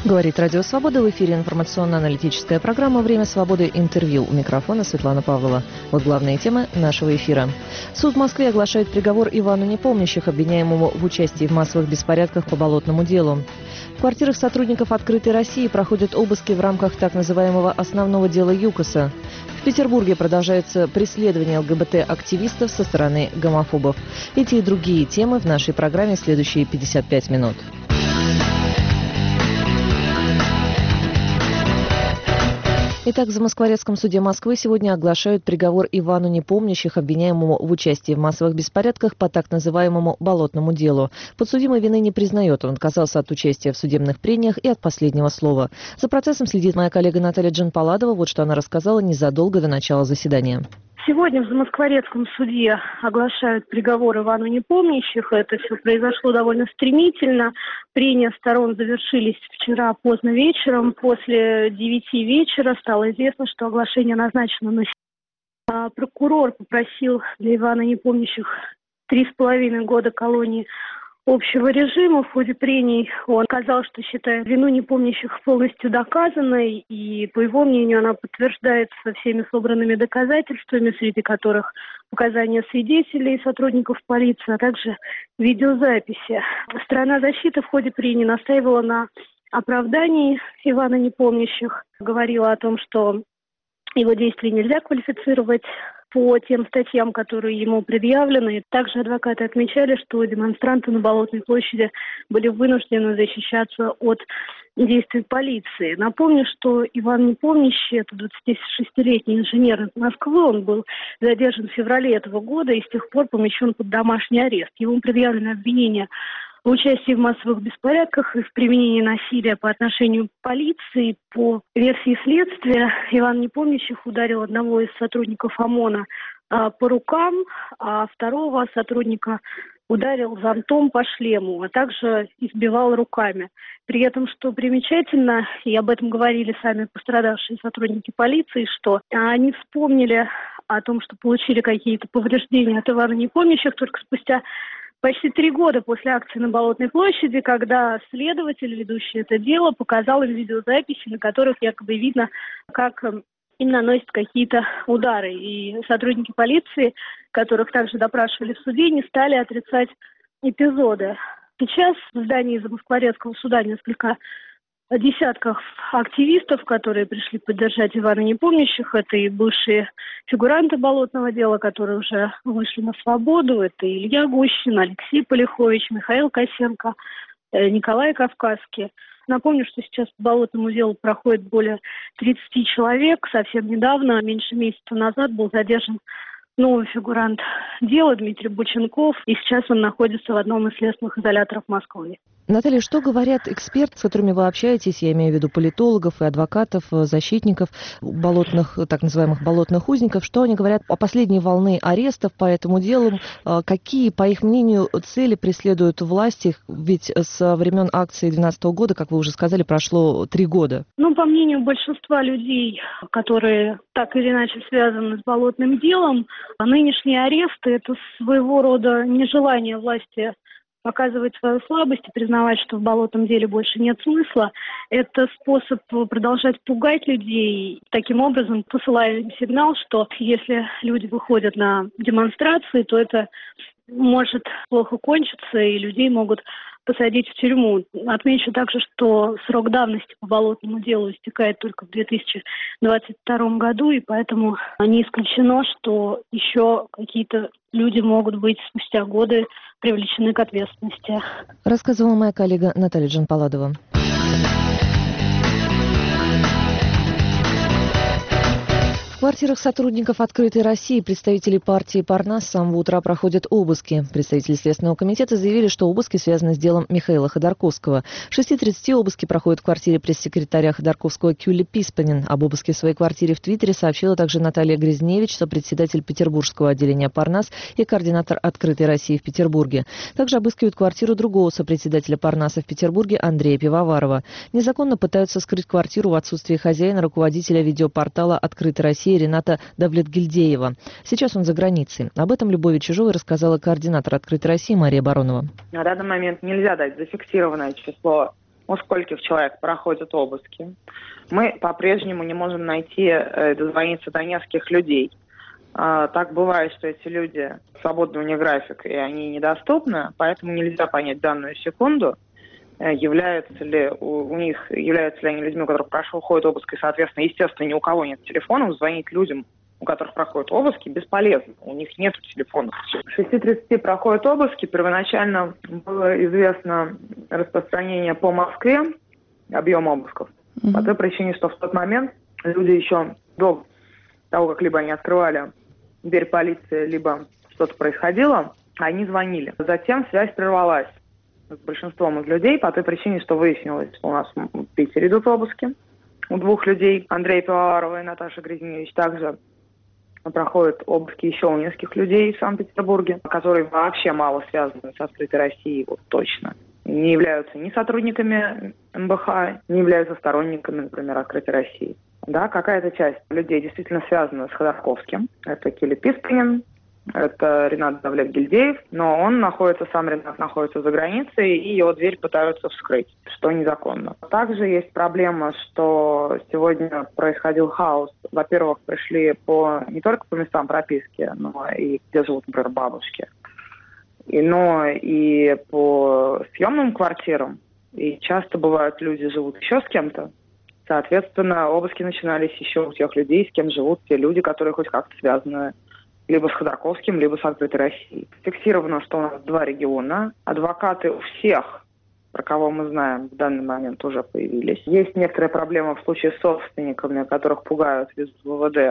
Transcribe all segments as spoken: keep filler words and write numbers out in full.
Говорит Радио Свобода, в эфире информационно-аналитическая программа «Время свободы. Интервью». У микрофона Светлана Павлова. Вот главные темы нашего эфира. Суд в Москве оглашает приговор Ивану Непомнящих, обвиняемому в участии в массовых беспорядках по болотному делу. В квартирах сотрудников «Открытой России» проходят обыски в рамках так называемого основного дела ЮКОСа. В Петербурге продолжается преследование ЛГБТ-активистов со стороны гомофобов. Эти и другие темы в нашей программе следующие пятьдесят пять минут. Итак, в Замоскворецком суде Москвы сегодня оглашают приговор Ивану Непомнящих, обвиняемому в участии в массовых беспорядках по так называемому болотному делу. Подсудимый вины не признает, он отказался от участия в судебных прениях и от последнего слова. За процессом следит моя коллега Наталья Джанпаладова. Вот что она рассказала незадолго до начала заседания. Сегодня в Замоскворецком суде оглашают приговор Ивану Непомнящих. Это все произошло довольно стремительно. Прения сторон завершились вчера поздно вечером. После девяти вечера стало известно, что оглашение назначено на сегодня. Прокурор попросил для Ивана Непомнящих три с половиной года колонии общего режима. В ходе прений он сказал, что считает вину Непомнящих полностью доказанной, и, по его мнению, она подтверждается всеми собранными доказательствами, среди которых показания свидетелей и сотрудников полиции, а также видеозаписи. Сторона защиты в ходе прений настаивала на оправдании Ивана Непомнящих, говорила о том, что его действия нельзя квалифицировать по тем статьям, которые ему предъявлены. Также адвокаты отмечали, что демонстранты на Болотной площади были вынуждены защищаться от действий полиции. Напомню, что Иван Непомнящий, это двадцатишестилетний инженер из Москвы, он был задержан в феврале этого года и с тех пор помещен под домашний арест. Ему предъявлены обвинения в участии в массовых беспорядках и в применении насилия по отношению к полиции. По версии следствия, Иван Непомнящих ударил одного из сотрудников ОМОНа а, по рукам, а второго сотрудника ударил зонтом по шлему, а также избивал руками. При этом, что примечательно, и об этом говорили сами пострадавшие сотрудники полиции, что они вспомнили о том, что получили какие-то повреждения от Ивана Непомнящих только спустя почти три года после акции на Болотной площади, когда следователь, ведущий это дело, показал им видеозаписи, на которых якобы видно, как им наносят какие-то удары. И сотрудники полиции, которых также допрашивали в суде, не стали отрицать эпизоды. Сейчас в здании Замоскворецкого суда несколько десятков активистов, которые пришли поддержать Ивана Непомнящих. Это и бывшие фигуранты болотного дела, которые уже вышли на свободу. Это Илья Гущин, Алексей Полихович, Михаил Косенко, Николай Кавказский. Напомню, что сейчас по болотному делу проходит более тридцати человек. Совсем недавно, меньше месяца назад, был задержан новый фигурант дела Дмитрий Бученков. И сейчас он находится в одном из следственных изоляторов Москвы. Наталья, что говорят эксперты, с которыми вы общаетесь, я имею в виду политологов и адвокатов, защитников болотных, так называемых болотных узников, что они говорят о последней волне арестов по этому делу, какие, по их мнению, цели преследуют власти, ведь со времен акции две тысячи двенадцатого года, как вы уже сказали, прошло три года. Ну, по мнению большинства людей, которые так или иначе связаны с болотным делом, нынешние аресты – это своего рода нежелание власти показывать свою слабость и признавать, что в болотном деле больше нет смысла. Это способ продолжать пугать людей, таким образом посылая им сигнал, что если люди выходят на демонстрации, то это может плохо кончиться, и людей могут посадить в тюрьму. Отмечу также, что срок давности по болотному делу истекает только в две тысячи двадцать втором году, и поэтому не исключено, что еще какие-то люди могут быть спустя годы привлечены к ответственности. Рассказывала моя коллега Наталья Джанпаладова. В квартирах сотрудников «Открытой России» представителей партии «Парнас» с самого утра проходят обыски. Представители Следственного комитета заявили, что обыски связаны с делом Михаила Ходорковского. В шесть тридцать обыски проходят в квартире пресс-секретаря Ходорковского Кюли Писпанин. Об обыске в своей квартире в Твиттере сообщила также Наталья Грязневич, сопредседатель Петербургского отделения «Парнас» и координатор «Открытой России» в Петербурге. Также обыскивают квартиру другого сопредседателя «Парнаса» в Петербурге Андрея Пивоварова. Незаконно пытаются скрыть квартиру в отсутствии хозяина, руководителя видеопортала «Открытой России» Рената Давлетгильдеева. Сейчас он за границей. Об этом Любови Чижовой рассказала координатор «Открытой России» Мария Баронова. На данный момент нельзя дать зафиксированное число у скольких человек проходят обыски. Мы по-прежнему не можем найти, э, дозвониться до нескольких людей. А, так бывает, что эти люди свободны, у них график, и они недоступны, поэтому нельзя понять данную секунду, э, являются ли у, у них, являются ли они людьми, у которых прошел ход обыск, и, соответственно, естественно, ни у кого нет телефонов, звонить людям, у которых проходят обыски, бесполезно. У них нет телефонов. В шесть тридцать проходят обыски. Первоначально было известно распространение по Москве, объем обысков. Mm-hmm. По той причине, что в тот момент люди еще до того, как либо они открывали дверь полиции, либо что-то происходило, они звонили. Затем связь прервалась с большинством из людей по той причине, что выяснилось, что у нас в Питере идут обыски. У двух людей, Андрея Пивоварова и Наташи Гридиневич, также проходят обыски еще у нескольких людей в Санкт-Петербурге, которые вообще мало связаны с открытой Россией, вот точно. Не являются ни сотрудниками эм бэ ха, не являются сторонниками, например, открытой России. Да, какая-то часть людей действительно связана с Ходорковским. Это Килли Писканин, это Ренат Давлет-Гильдеев, но он находится, сам Ренат находится за границей, и его дверь пытаются вскрыть, что незаконно. Также есть проблема, что сегодня происходил хаос. Во-первых, пришли по не только по местам прописки, но и где живут, например, бабушки, и, но и по съемным квартирам. И часто бывают, люди живут еще с кем-то. Соответственно, обыски начинались еще у тех людей, с кем живут те люди, которые хоть как-то связаны либо с Ходорковским, либо с открытой Россией. Фиксировано, что у нас два региона. Адвокаты у всех, про кого мы знаем, в данный момент уже появились. Есть некоторые проблемы в случае с собственниками, которых пугают, везут в вэ вэ дэ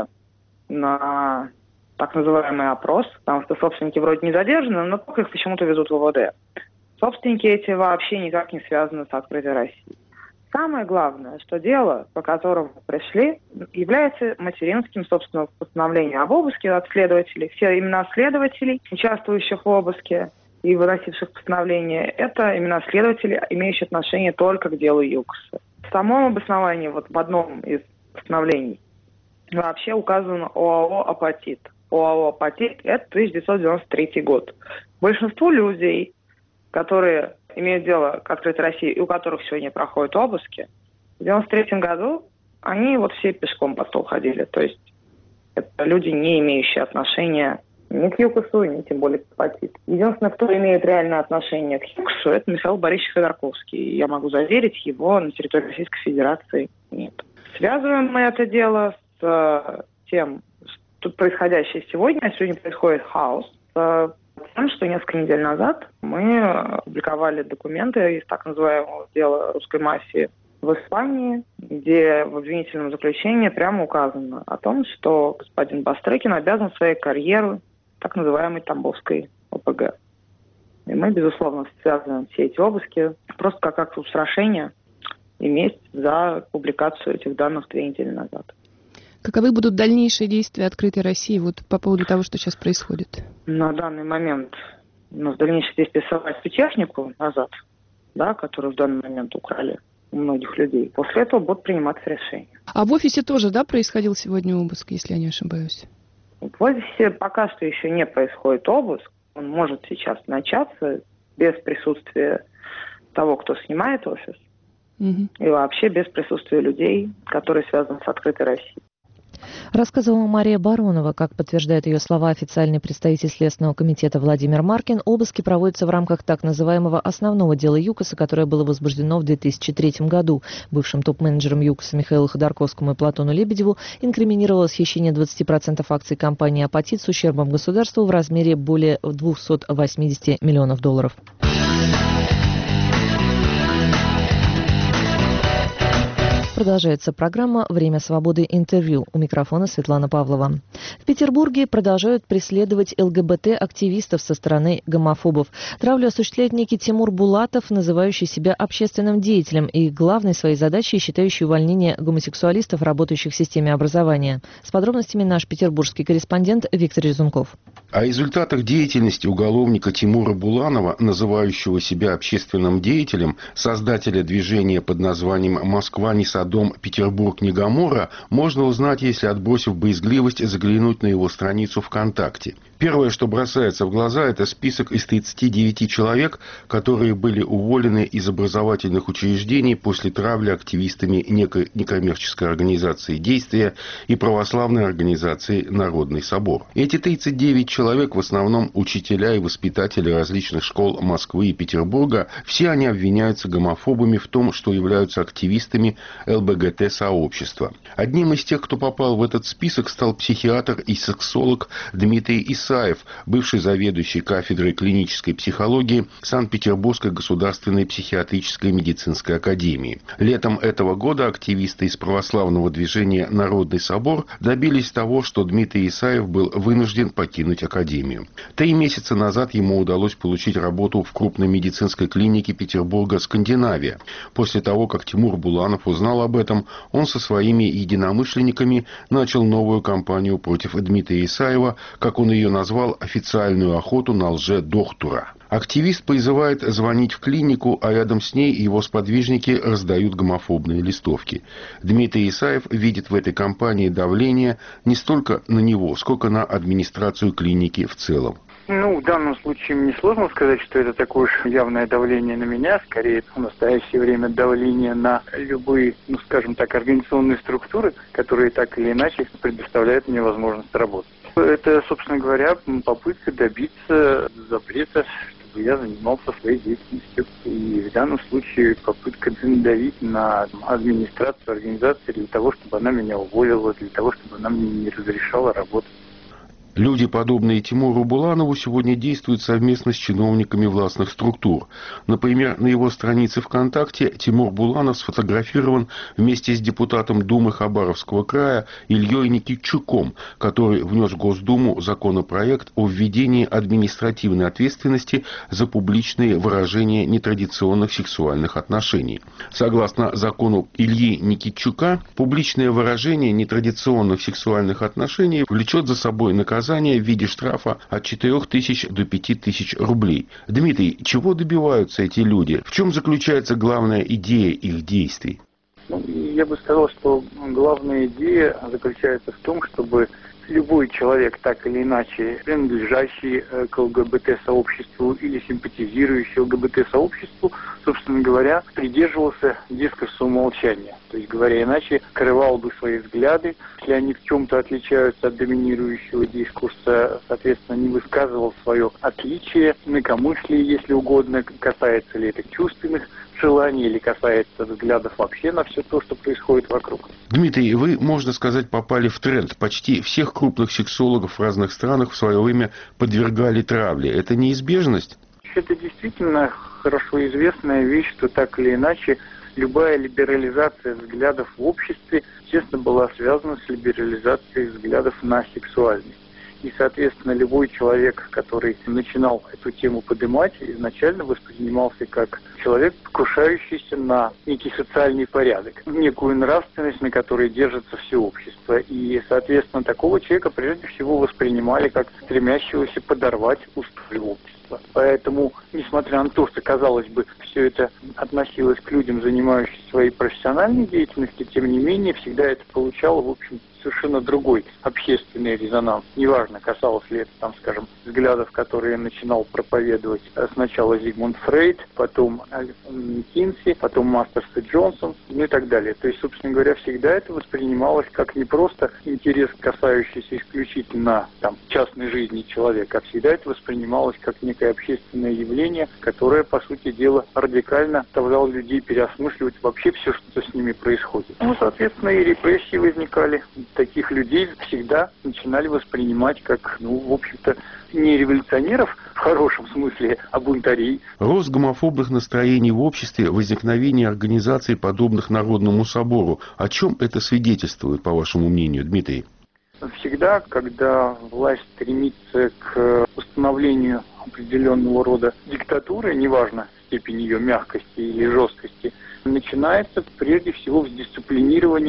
на так называемый опрос, потому что собственники вроде не задержаны, но только их почему-то везут в вэ вэ дэ. Собственники эти вообще никак не связаны с открытой Россией. Самое главное, что дело, по которому пришли, является материнским, собственно, постановлением об обыске от следователей. Все имена следователей, участвующих в обыске и выносивших постановление, это имена следователей, имеющие отношение только к делу ЮКОСа. В самом обосновании, вот в одном из постановлений, вообще указано ОАО «Апатит». ОАО «Апатит» — это тысяча девятьсот девяносто третий год. Большинству людей, которые имеют дело к открытой России и у которых сегодня проходят обыски, в девяносто третьем году они вот все пешком по стол ходили. То есть это люди, не имеющие отношения ни к ЮКОСу, ни тем более к Апатиту. Единственное, кто имеет реальное отношение к ЮКОСу, это Михаил Борисович Ходорковский. Я могу заверить, его на территории Российской Федерации нет. Связываем мы это дело с тем, что происходящее сегодня, сегодня происходит хаос, с тем, что несколько недель назад мы опубликовали документы из так называемого дела русской мафии в Испании, где в обвинительном заключении прямо указано о том, что господин Бастрыкин обязан своей карьерой так называемой Тамбовской о пэ гэ. И мы, безусловно, связываем все эти обыски просто как акт устрашения и месть за публикацию этих данных две недели назад. Каковы будут дальнейшие действия открытой России вот по поводу того, что сейчас происходит? На данный момент у нас дальнейшие действия совать технику назад, да, которую в данный момент украли у многих людей. После этого будут приниматься решения. А в офисе тоже, да, происходил сегодня обыск, если я не ошибаюсь? В офисе пока что еще не происходит обыск. Он может сейчас начаться без присутствия того, кто снимает офис, угу. и вообще без присутствия людей, которые связаны с открытой Россией. Рассказывала Мария Баронова. Как подтверждает ее слова официальный представитель Следственного комитета Владимир Маркин, обыски проводятся в рамках так называемого основного дела ЮКОСа, которое было возбуждено в две тысячи третьем году. Бывшим топ-менеджером ЮКОСа Михаилу Ходорковскому и Платону Лебедеву инкриминировалось хищение двадцати процентов акций компании «Апатит» с ущербом государству в размере более двухсот восьмидесяти миллионов долларов. Продолжается программа «Время свободы. Интервью». У микрофона Светлана Павлова. В Петербурге продолжают преследовать эл гэ бэ тэ-активистов со стороны гомофобов. Травлю осуществляет некий Тимур Булатов, называющий себя общественным деятелем и главной своей задачей считающий увольнение гомосексуалистов, работающих в системе образования. С подробностями наш петербургский корреспондент Виктор Резунков. О результатах деятельности уголовника Тимура Буланова, называющего себя общественным деятелем, создателя движения под названием «Москва не садовая», дом «Петербург не Гоморра» можно узнать, если, отбросив боязгливость, заглянуть на его страницу ВКонтакте. Первое, что бросается в глаза, это список из тридцати девяти человек, которые были уволены из образовательных учреждений после травли активистами некой некоммерческой организации «Действия» и православной организации «Народный собор». Эти тридцать девять человек, в основном учителя и воспитатели различных школ Москвы и Петербурга, все они обвиняются гомофобами в том, что являются активистами ЛГБТ-сообщества. Одним из тех, кто попал в этот список, стал психиатр и сексолог Дмитрий Исаев, бывший заведующий кафедрой клинической психологии Санкт-Петербургской государственной психиатрической медицинской академии. Летом этого года активисты из православного движения «Народный собор» добились того, что Дмитрий Исаев был вынужден покинуть академию. Три месяца назад ему удалось получить работу в крупной медицинской клинике Петербурга «Скандинавия». После того, как Тимур Буланов узнал об этом, он со своими единомышленниками начал новую кампанию против Дмитрия Исаева, как он ее назвал, официальную охоту на лже-доктора. Активист призывает звонить в клинику, а рядом с ней его сподвижники раздают гомофобные листовки. Дмитрий Исаев видит в этой кампании давление не столько на него, сколько на администрацию клиники в целом. Ну, в данном случае мне сложно сказать, что это такое уж явное давление на меня. Скорее, в настоящее время давление на любые, ну, скажем так, организационные структуры, которые так или иначе предоставляют мне возможность работать. Это, собственно говоря, попытка добиться запрета, чтобы я занимался своей деятельностью. И в данном случае попытка надавить на администрацию организации для того, чтобы она меня уволила, для того, чтобы она мне не разрешала работать. Люди, подобные Тимуру Буланову, сегодня действуют совместно с чиновниками властных структур. Например, на его странице ВКонтакте Тимур Буланов сфотографирован вместе с депутатом Думы Хабаровского края Ильей Никитчуком, который внес в Госдуму законопроект о введении административной ответственности за публичные выражения нетрадиционных сексуальных отношений. Согласно закону Ильи Никитчука, публичное выражение нетрадиционных сексуальных отношений влечет за собой наказание в виде штрафа от четырёх тысяч до пяти тысяч рублей. Дмитрий, чего добиваются эти люди? В чем заключается главная идея их действий? Ну, я бы сказал, что главная идея заключается в том, чтобы любой человек, так или иначе принадлежащий к ЛГБТ-сообществу или симпатизирующий ЛГБТ-сообществу, собственно говоря, придерживался дискурса умолчания. То есть, говоря иначе, скрывал бы свои взгляды, если они в чем-то отличаются от доминирующего дискурса, соответственно, не высказывал свое отличие, инакомыслие, если угодно, касается ли это чувственных желаний или касается взглядов вообще на все то, что происходит вокруг. Дмитрий, вы, можно сказать, попали в тренд. Почти всех крупных сексологов в разных странах в свое время подвергали травле. Это неизбежность? Это действительно хорошо известная вещь, что так или иначе любая либерализация взглядов в обществе, естественно, была связана с либерализацией взглядов на сексуальность. И, соответственно, любой человек, который начинал эту тему поднимать, изначально воспринимался как человек, покушающийся на некий социальный порядок, некую нравственность, на которой держится все общество. И, соответственно, такого человека прежде всего воспринимали как стремящегося подорвать устои общества. Поэтому, несмотря на то, что, казалось бы, все это относилось к людям, занимающимся своей профессиональной деятельностью, тем не менее, всегда это получало, в общем, совершенно другой общественный резонанс. Неважно, касалось ли это, там, скажем, взглядов, которые начинал проповедовать сначала Зигмунд Фрейд, потом Кинси, потом Мастерс и Джонсон, ну и так далее. То есть, собственно говоря, всегда это воспринималось как не просто интерес, касающийся исключительно там, частной жизни человека, а всегда это воспринималось как некое общественное явление, которое, по сути дела, радикально заставляло людей переосмысливать вообще все, что с ними происходит. Ну, соответственно, и репрессии возникали. Таких людей всегда начинали воспринимать как, ну, в общем-то, не революционеров в хорошем смысле, а бунтарей. Рост гомофобных настроений в обществе, возникновение организаций, подобных Народному собору. О чем это свидетельствует, по вашему мнению, Дмитрий? Всегда, когда власть стремится к установлению определенного рода диктатуры, неважно степень ее мягкости или жесткости, начинается прежде всего с дисциплинирования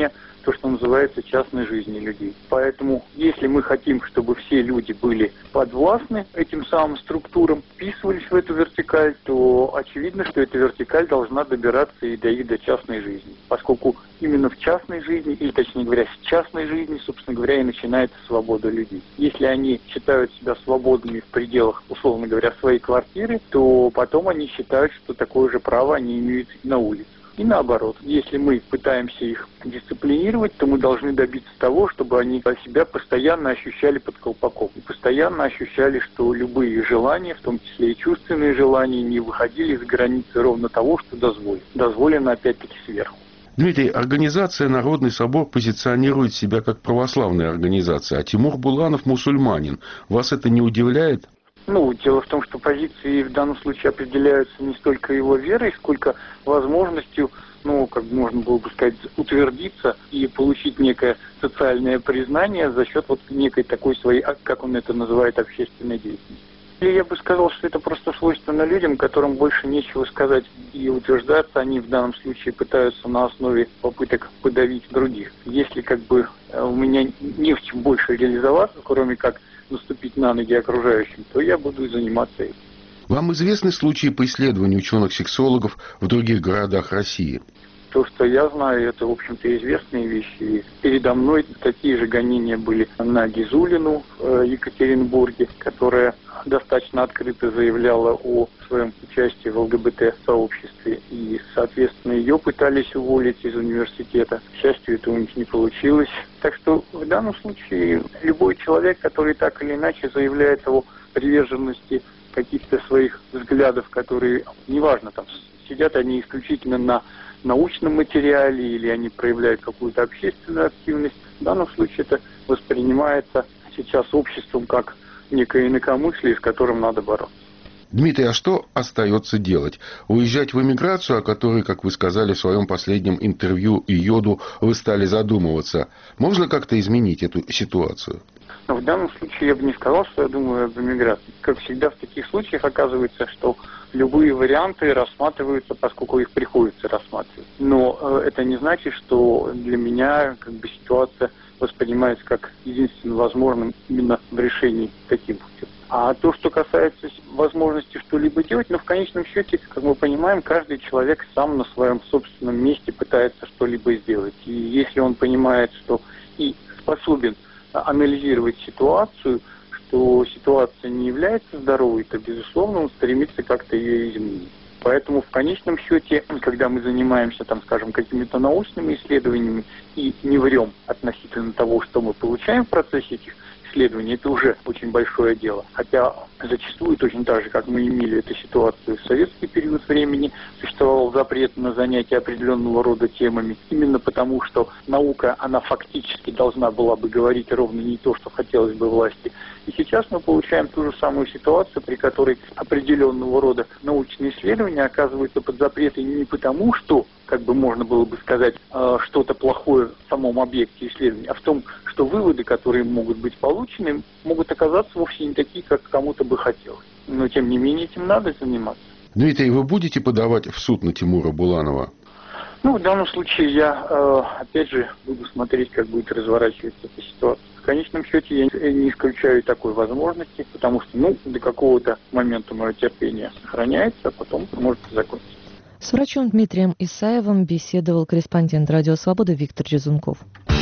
то, что называется частной жизни людей. Поэтому, если мы хотим, чтобы все люди были подвластны этим самым структурам, вписывались в эту вертикаль, то очевидно, что эта вертикаль должна добираться и до их до частной жизни. Поскольку именно в частной жизни, или точнее говоря, с частной жизни, собственно говоря, и начинается свобода людей. Если они считают себя свободными в пределах, условно говоря, своей квартиры, то потом они считают, что такое же право они имеют на улице. И наоборот, если мы пытаемся их дисциплинировать, то мы должны добиться того, чтобы они себя постоянно ощущали под колпаком. И постоянно ощущали, что любые желания, в том числе и чувственные желания, не выходили за границы ровно того, что дозволено. Дозволено опять-таки сверху. Дмитрий, организация «Народный собор» позиционирует себя как православная организация, а Тимур Буланов мусульманин. Вас это не удивляет? Ну, дело в том, что позиции в данном случае определяются не столько его верой, сколько возможностью, ну, как можно было бы сказать, утвердиться и получить некое социальное признание за счет вот некой такой своей, как он это называет, общественной деятельности. И я бы сказал, что это просто свойственно людям, которым больше нечего сказать и утверждаться, они в данном случае пытаются на основе попыток подавить других. Если как бы у меня не в чем больше реализоваться, кроме как наступить на ноги окружающим, то я буду и заниматься этим. Вам известны случаи по исследованию ученых-сексологов в других городах России? То, что я знаю, это, в общем-то, известные вещи. Передо мной такие же гонения были на Гизулину в Екатеринбурге, которая достаточно открыто заявляла о своем участии в ЛГБТ-сообществе. И, соответственно, ее пытались уволить из университета. К счастью, это у них не получилось. Так что в данном случае любой человек, который так или иначе заявляет о приверженности каких-то своих взглядов, которые, неважно, там сидят они исключительно на научном материале или они проявляют какую-то общественную активность, в данном случае это воспринимается сейчас обществом как некое инакомыслие, с которым надо бороться. Дмитрий, а что остается делать? Уезжать в эмиграцию, о которой, как вы сказали в своем последнем интервью Йоду, вы стали задумываться. Можно как-то изменить эту ситуацию? Но в данном случае я бы не сказал, что я думаю об эмиграции. Как всегда в таких случаях оказывается, что любые варианты рассматриваются, поскольку их приходится рассматривать. Но э, это не значит, что для меня как бы ситуация воспринимается как единственно возможным именно в решении таким путем. А то, что касается возможности что-либо делать, ну, в конечном счете, как мы понимаем, каждый человек сам на своем собственном месте пытается что-либо сделать. И если он понимает, что и способен анализировать ситуацию, что ситуация не является здоровой, то, безусловно, он стремится как-то ее изменить. Поэтому в конечном счете, когда мы занимаемся, там, скажем, какими-то научными исследованиями и не врем относительно того, что мы получаем в процессе этих исследований, это уже очень большое дело. Хотя зачастую, точно так же, как мы имели эту ситуацию в советский период времени, существовал запрет на занятия определенного рода темами, именно потому, что наука, она фактически должна была бы говорить ровно не то, что хотелось бы власти. И сейчас мы получаем ту же самую ситуацию, при которой определенного рода научные исследования оказываются под запретом не потому, что, как бы можно было бы сказать, что-то плохое в самом объекте исследования, а в том, что выводы, которые могут быть получены, могут оказаться вовсе не такие, как кому-то бы хотелось. Но, тем не менее, этим надо заниматься. Дмитрий, вы будете подавать в суд на Тимура Буланова? Ну, в данном случае я, э, опять же, буду смотреть, как будет разворачиваться эта ситуация. В конечном счете я не исключаю такой возможности, потому что, ну, до какого-то момента мое терпение сохраняется, а потом может закончиться. С врачом Дмитрием Исаевым беседовал корреспондент «Радио Свобода» Виктор Резунков.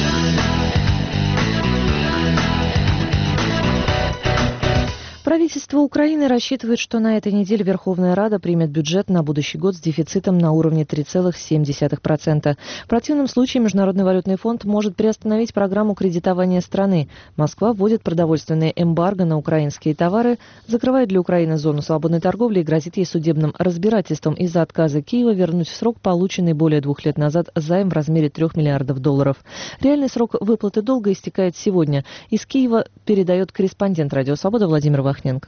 Правительство Украины рассчитывает, что на этой неделе Верховная Рада примет бюджет на будущий год с дефицитом на уровне три целых семь десятых процента. В противном случае Международный валютный фонд может приостановить программу кредитования страны. Москва вводит продовольственное эмбарго на украинские товары, закрывает для Украины зону свободной торговли и грозит ей судебным разбирательством из-за отказа Киева вернуть в срок полученный более двух лет назад займ в размере трех миллиардов долларов. Реальный срок выплаты долга истекает сегодня. Из Киева передает корреспондент «Радио Свобода» Владимир Вахненко.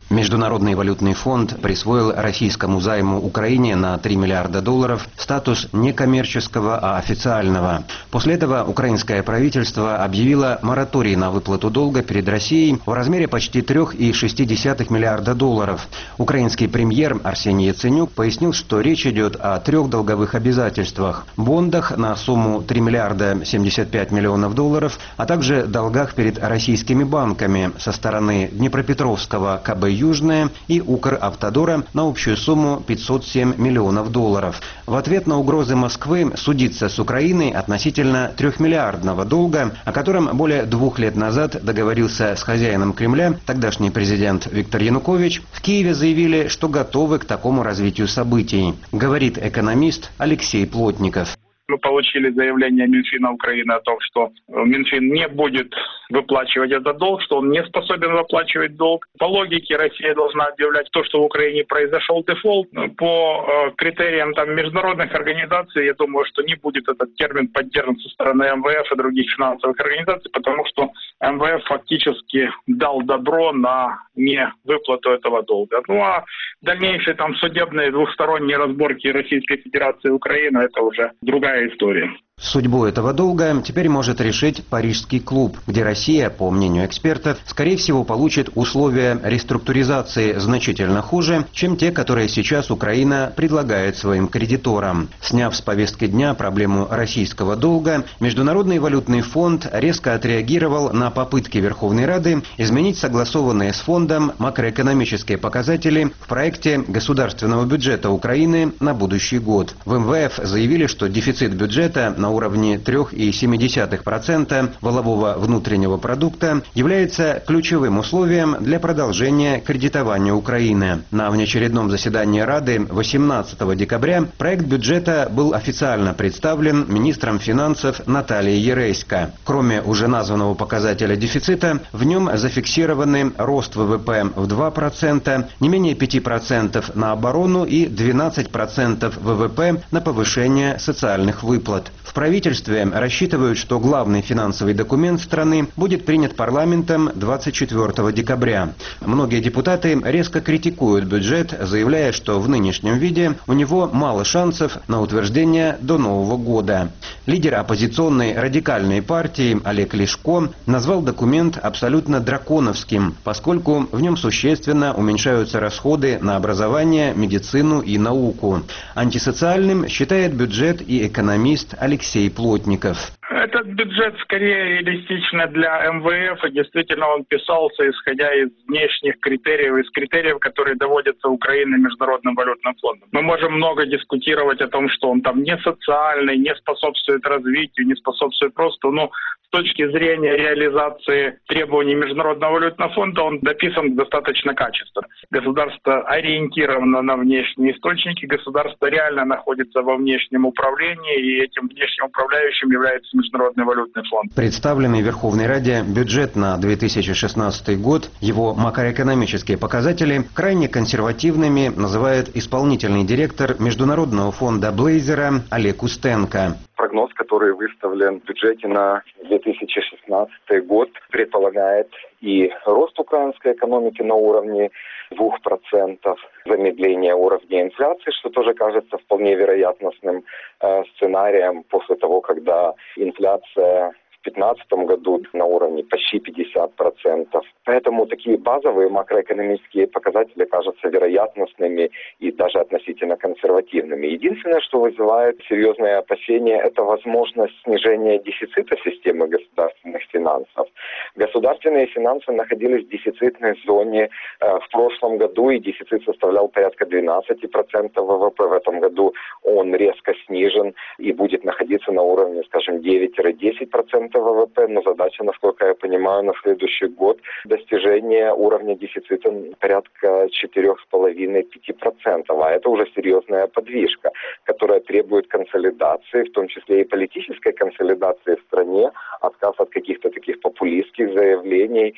Международный валютный фонд присвоил российскому займу Украине на три миллиарда долларов статус не коммерческого, а официального. После этого украинское правительство объявило мораторий на выплату долга перед Россией в размере почти три целых шесть десятых миллиарда долларов. Украинский премьер Арсений Яценюк пояснил, что речь идет о трех долговых обязательствах: бондах на сумму три миллиарда семьдесят пять миллионов долларов, а также долгах перед российскими банками со стороны Днепропетровского ка бэ «Южное» и Укравтодора на общую сумму пятьсот семь миллионов долларов. В ответ на угрозы Москвы судиться с Украиной относительно трехмиллиардного долга, о котором более двух лет назад договорился с хозяином Кремля тогдашний президент Виктор Янукович, в Киеве заявили, что готовы к такому развитию событий, говорит экономист Алексей Плотников. Мы получили заявление Минфина Украины о том, что Минфин не будет выплачивать этот долг, что он не способен выплачивать долг. По логике Россия должна объявлять то, что в Украине произошел дефолт. По э, критериям там, международных организаций, я думаю, что не будет этот термин поддержан со стороны эм вэ эф и других финансовых организаций, потому что эм вэ эф фактически дал добро на невыплату этого долга. Ну а дальнейшие там судебные двухсторонние разборки Российской Федерации и Украины — это уже другая история. Судьбу этого долга теперь может решить Парижский клуб, где Россия, по мнению экспертов, скорее всего получит условия реструктуризации значительно хуже, чем те, которые сейчас Украина предлагает своим кредиторам. Сняв с повестки дня проблему российского долга, Международный валютный фонд резко отреагировал на попытки Верховной Рады изменить согласованные с фондом макроэкономические показатели в проекте государственного бюджета Украины на будущий год. В эм вэ эф заявили, что дефицит бюджета на уровне три целых семь десятых процента валового внутреннего продукта является ключевым условием для продолжения кредитования Украины. На внеочередном заседании Рады восемнадцатого декабря проект бюджета был официально представлен министром финансов Натальей Ересько. Кроме уже названного показателя дефицита, в нем зафиксированы рост вэ вэ пэ в два процента, не менее пяти процентов на оборону и двенадцать процентов вэ вэ пэ на повышение социальных выплат. В правительстве рассчитывают, что главный финансовый документ страны будет принят парламентом двадцать четвёртого декабря. Многие депутаты резко критикуют бюджет, заявляя, что в нынешнем виде у него мало шансов на утверждение до Нового года. Лидер оппозиционной радикальной партии Олег Ляшко назвал документ абсолютно драконовским, поскольку в нем существенно уменьшаются расходы на образование, медицину и науку. Антисоциальным считает бюджет и экономист Алексей Плотников. Этот бюджет скорее реалистичный для эм вэ эф, и действительно он писался, исходя из внешних критериев, из критериев, которые доводятся Украиной Международным валютным фондом. Мы можем много дискутировать о том, что он там не социальный, не способствует развитию, не способствует росту, но с точки зрения реализации требований Международного валютного фонда он дописан достаточно качественно. Государство ориентировано на внешние источники, государство реально находится во внешнем управлении, и этим внешним управляющим является Международный валютный фонд. Представленный Верховной Раде бюджет на две тысячи шестнадцатый год, его макроэкономические показатели крайне консервативными называет исполнительный директор Международного фонда Блейзера Олег Устенко. Прогноз, который выставлен в бюджете на две тысячи шестнадцатый год, предполагает и рост украинской экономики на уровне двух процентов, замедление уровня инфляции, что тоже кажется вполне вероятностным э, сценарием после того, когда инфляция в две тысячи пятнадцатом году на уровне почти пятьдесят процентов. Поэтому такие базовые макроэкономические показатели кажутся вероятностными и даже относительно консервативными. Единственное, что вызывает серьезные опасения, это возможность снижения дефицита системы государственных финансов. Государственные финансы находились в дефицитной зоне э, в прошлом году, и дефицит составлял порядка двенадцать процентов вэ вэ пэ. В этом году он резко снижен и будет находиться на уровне, скажем, девять-десять процентов вэ вэ пэ, но задача, насколько я понимаю, на следующий год достижение уровня дефицита порядка четыре с половиной - пять процентов, а это уже серьезная подвижка, которая требует консолидации, в том числе и политической консолидации в стране, отказ от каких-то таких популистских заявлений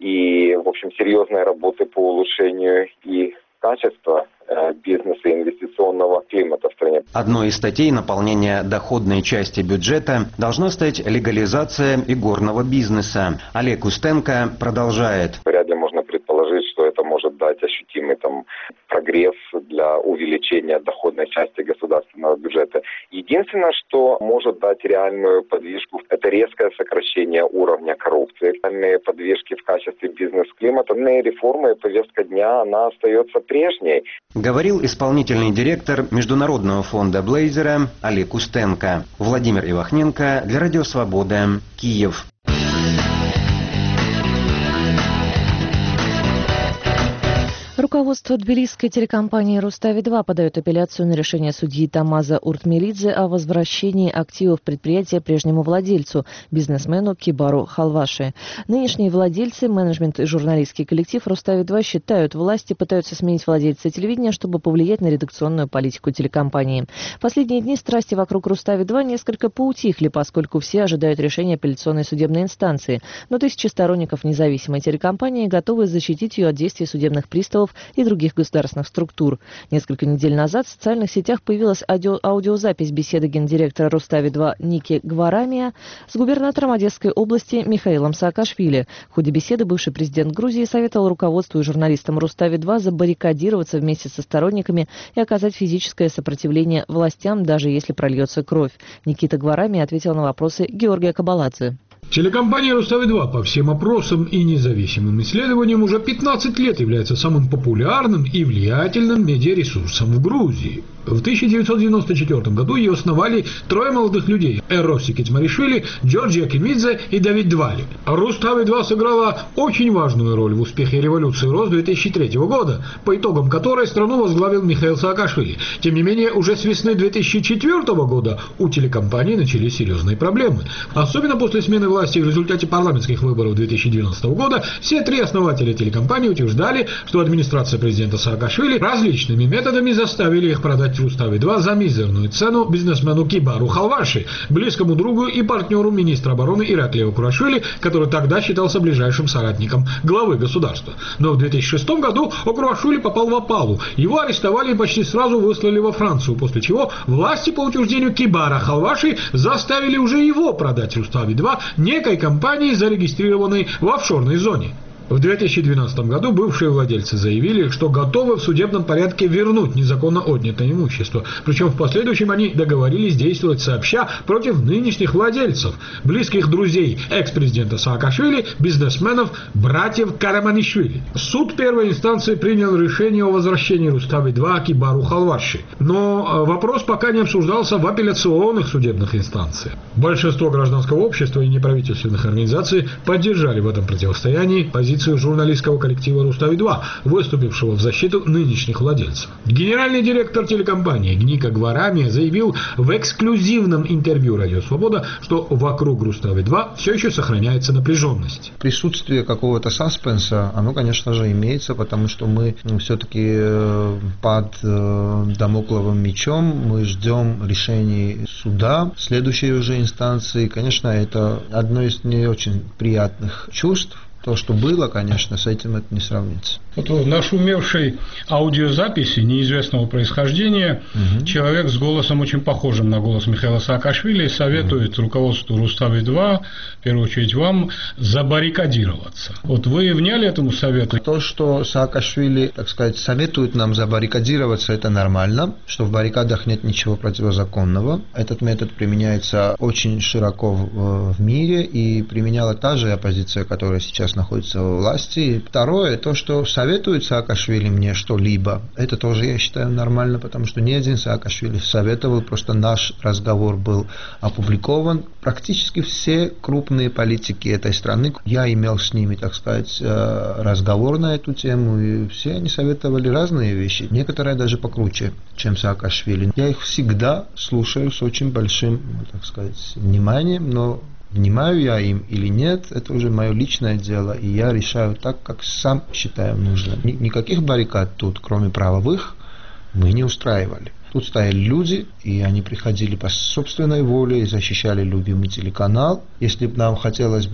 и, в общем, серьезной работы по улучшению и качества бизнеса и инвестиционного климата в стране. Одной из статей наполнения доходной части бюджета должна стать легализация игорного бизнеса. Олег Устенко продолжает. Вряд ли можно предположить, что это может дать ощутимый там прогресс для увеличения доходной части государственного бюджета. Единственное, что может дать реальную подвижку, это резкое сокращение уровня коррупции. Реальные подвижки в качестве бизнес-климата, реформы и повестка дня, она остается прежней. Говорил исполнительный директор Международного фонда Блейзера Олег Устенко. Владимир Ивахненко для Радио Свобода, Киев. Руководство тбилисской телекомпании «Рустави-два» подает апелляцию на решение судьи Тамаза Уртмелидзе о возвращении активов предприятия прежнему владельцу, бизнесмену Кибару Халваши. Нынешние владельцы, менеджмент и журналистский коллектив «Рустави-два» считают, власти пытаются сменить владельца телевидения, чтобы повлиять на редакционную политику телекомпании. В последние дни страсти вокруг «Рустави-два» несколько поутихли, поскольку все ожидают решения апелляционной судебной инстанции. Но тысячи сторонников независимой телекомпании готовы защитить ее от действий судебных приставов и других государственных структур. Несколько недель назад в социальных сетях появилась аудио- аудиозапись беседы гендиректора «Рустави-два» Ники Гварамия с губернатором Одесской области Михаилом Саакашвили. В ходе беседы бывший президент Грузии советовал руководству и журналистам «Рустави-два» забаррикадироваться вместе со сторонниками и оказать физическое сопротивление властям, даже если прольется кровь. Никита Гварамия ответил на вопросы Георгия Кабаладзе. Телекомпания «Рустави-два» по всем опросам и независимым исследованиям уже пятнадцать лет является самым популярным и влиятельным медиаресурсом в Грузии. В тысяча девятьсот девяносто четвёртом году ее основали трое молодых людей – Эроси Кицмаришвили, Джорджия Кимидзе и Давид Двали. «Рустави-два» сыграла очень важную роль в успехе революции РОС две тысячи третьего года, по итогам которой страну возглавил Михаил Саакашвили. Тем не менее, уже с весны две тысячи четвёртого года у телекомпании начались серьезные проблемы. Особенно после смены власти в результате парламентских выборов две тысячи двенадцатого года все три основателя телекомпании утверждали, что администрация президента Саакашвили различными методами заставили их продать «Рустави-два» за мизерную цену бизнесмену Кибару Халваши, близкому другу и партнеру министра обороны Ираклия Окурашвили, который тогда считался ближайшим соратником главы государства. Но в две тысячи шестом году Окурашвили попал в опалу. Его арестовали и почти сразу выслали во Францию, после чего власти по утверждению Кибара Халваши заставили уже его продать «Рустави-два» некой компании, зарегистрированной в офшорной зоне. В две тысячи двенадцатом году бывшие владельцы заявили, что готовы в судебном порядке вернуть незаконно отнятое имущество. Причем в последующем они договорились действовать сообща против нынешних владельцев, близких друзей экс-президента Саакашвили, бизнесменов, братьев Караманишвили. Суд первой инстанции принял решение о возвращении «Рустави-два» Кибару Халваши. Но вопрос пока не обсуждался в апелляционных судебных инстанциях. Большинство гражданского общества и неправительственных организаций поддержали в этом противостоянии позицию журналистского коллектива «Рустави-два», выступившего в защиту нынешних владельцев. Генеральный директор телекомпании Ника Гварамия заявил в эксклюзивном интервью «Радио Свобода», что вокруг «Рустави-два» все еще сохраняется напряженность. Присутствие какого-то саспенса, оно, конечно же, имеется, потому что мы все-таки под дамокловым мечом, мы ждем решений суда, следующей уже инстанции. Конечно, это одно из не очень приятных чувств. То, что было, конечно, с этим это не сравнится. Вот в нашумевшей аудиозаписи неизвестного происхождения угу. человек с голосом очень похожим на голос Михаила Саакашвили советует угу. руководству «Рустави-два», в первую очередь вам, забаррикадироваться. Вот вы вняли этому совету? То, что Саакашвили, так сказать, советует нам забаррикадироваться, это нормально, что в баррикадах нет ничего противозаконного. Этот метод применяется очень широко в, в мире, и применяла та же оппозиция, которая сейчас находится во власти. И второе, то, что советует Саакашвили мне что-либо, это тоже, я считаю, нормально, потому что ни один Саакашвили советовал, просто наш разговор был опубликован. Практически все крупные политики этой страны, я имел с ними, так сказать, разговор на эту тему, и все они советовали разные вещи, некоторые даже покруче, чем Саакашвили. Я их всегда слушаю с очень большим, так сказать, вниманием, но внимаю я им или нет, это уже мое личное дело, и я решаю так, как сам считаю нужным. Никаких баррикад тут, кроме правовых, мы не устраивали. Тут стояли люди, и они приходили по собственной воле и защищали любимый телеканал. Если бы нам хотелось бы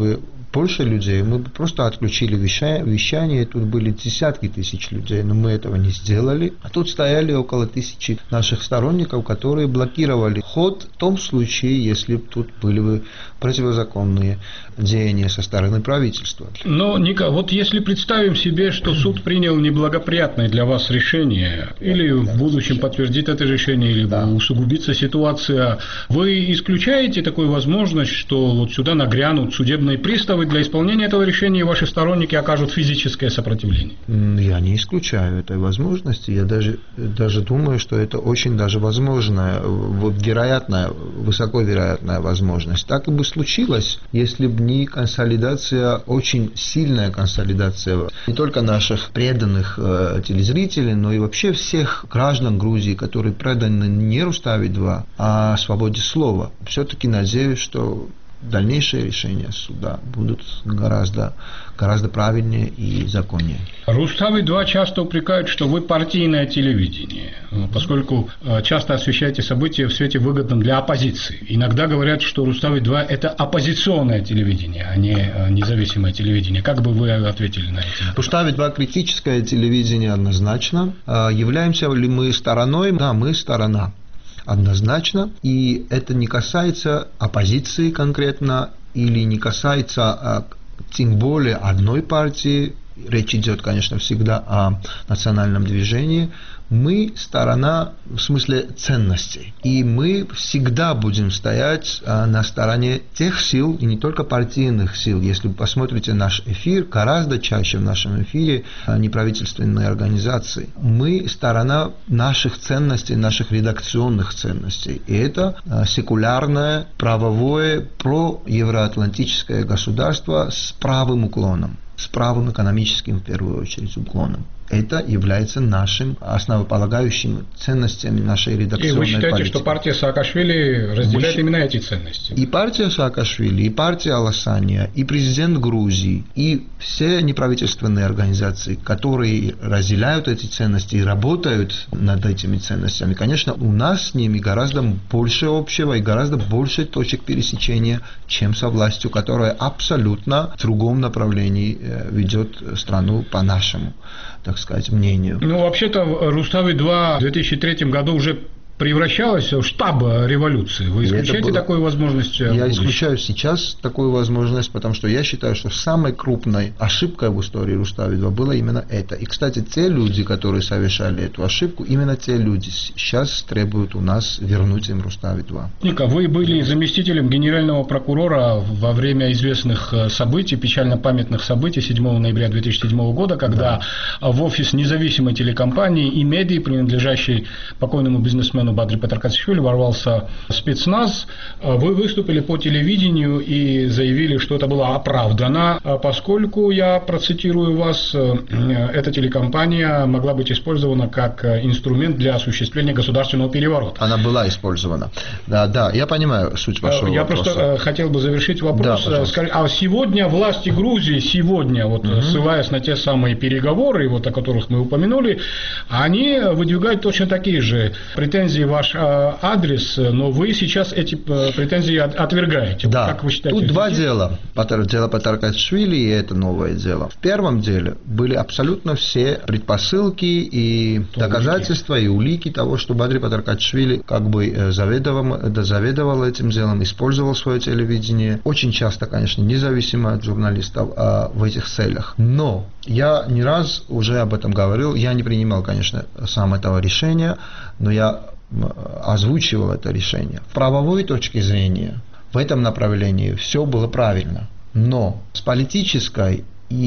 больше людей, мы бы просто отключили вещание, тут были десятки тысяч людей, но мы этого не сделали. А тут стояли около тысячи наших сторонников, которые блокировали ход в том случае, если тут были бы противозаконные деяния со стороны правительства. Но, Ника, вот если представим себе, что суд принял неблагоприятное для вас решение, или в будущем подтвердит это решение, или да. усугубится ситуация, вы исключаете такую возможность, что вот сюда нагрянут судебные приставы для исполнения этого решения, и ваши сторонники окажут физическое сопротивление? Я не исключаю этой возможности. Я даже, даже думаю, что это очень даже возможная, вероятная, высоко вероятная возможность. Так и бы случилось, если бы не консолидация, очень сильная консолидация не только наших преданных э, телезрителей, но и вообще всех граждан Грузии, которые преданы не Рустави-два, а свободе слова. Все-таки надеюсь, что дальнейшие решения суда будут гораздо, гораздо правильнее и законнее. Рустави-два часто упрекают, что вы партийное телевидение, поскольку часто освещаете события в свете выгодном для оппозиции. Иногда говорят, что Рустави-два – это оппозиционное телевидение, а не независимое телевидение. Как бы вы ответили на это? Рустави-два – критическое телевидение однозначно. Являемся ли мы стороной? Да, мы сторона. Однозначно, и это не касается оппозиции конкретно, или не касается тем более одной партии, речь идет, конечно, всегда о национальном движении. Мы сторона в смысле ценностей, и мы всегда будем стоять на стороне тех сил, и не только партийных сил. Если вы посмотрите наш эфир, гораздо чаще в нашем эфире неправительственные организации. Мы сторона наших ценностей, наших редакционных ценностей, и это секулярное, правовое, проевроатлантическое государство с правым уклоном, с правым экономическим, в первую очередь, уклоном. Это является нашим основополагающим ценностями нашей редакционной политики. И вы считаете, политики. Что партия Саакашвили разделяет Мы... именно эти ценности? И партия Саакашвили, и партия Аласания, и президент Грузии, и все неправительственные организации, которые разделяют эти ценности и работают над этими ценностями, конечно, у нас с ними гораздо больше общего и гораздо больше точек пересечения, чем со властью, которая абсолютно в другом направлении ведет страну по-нашему, так сказать, мнению. Ну, вообще-то, Рустави-два в две тысячи третьем году уже превращалась в штаб революции. Вы исключаете было... такую возможность? Я исключаю сейчас такую возможность, потому что я считаю, что самой крупной ошибкой в истории Рустави-два было именно это. И, кстати, те люди, которые совершали эту ошибку, именно те люди сейчас требуют у нас вернуть им Рустави-два. Ника, вы были заместителем генерального прокурора во время известных событий, печально памятных событий седьмого ноября две тысячи седьмого года, когда да. в офис независимой телекомпании и медии, принадлежащей покойному бизнесмену Бадри Петаркашвили, ворвался спецназ. Вы выступили по телевидению и заявили, что это было оправдано, поскольку, я процитирую вас, эта телекомпания могла быть использована как инструмент для осуществления государственного переворота. Она была использована. Да, да, я понимаю суть вашего я вопроса. Я просто хотел бы завершить вопрос. Да, а сегодня власти Грузии, сегодня, вот, угу. ссылаясь на те самые переговоры, вот, о которых мы упомянули, они выдвигают точно такие же претензии в ваш адрес, но вы сейчас эти претензии отвергаете. Да. Как вы считаете? Тут два дела. Дело Петаркашвили и это новое дело. В первом деле были абсолютно все предпосылки и То доказательства, улики. и улики того, что Бадри Петаркашвили как бы заведовал, заведовал этим делом, использовал свое телевидение. Очень часто, конечно, независимо от журналистов а в этих целях. Но я не раз уже об этом говорил. Я не принимал, конечно, сам этого решения, но я озвучивал это решение. С правовой точки зрения в этом направлении все было правильно. Но с политической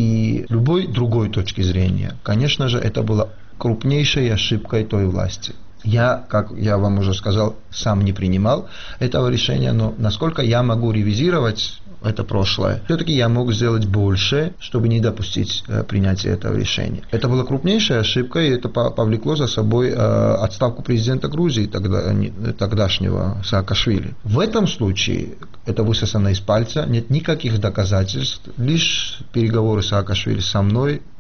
и любой другой точки зрения, конечно же, это было крупнейшей ошибкой той власти. Я, как я вам уже сказал, сам не принимал этого решения, но насколько я могу ревизировать это прошлое, все-таки я мог сделать больше, чтобы не допустить э, принятия этого решения. Это была крупнейшая ошибка, и это повлекло за собой э, отставку президента Грузии тогда, не, тогдашнего Саакашвили. В этом случае это высосано из пальца, нет никаких доказательств, лишь переговоры Саакашвили со мной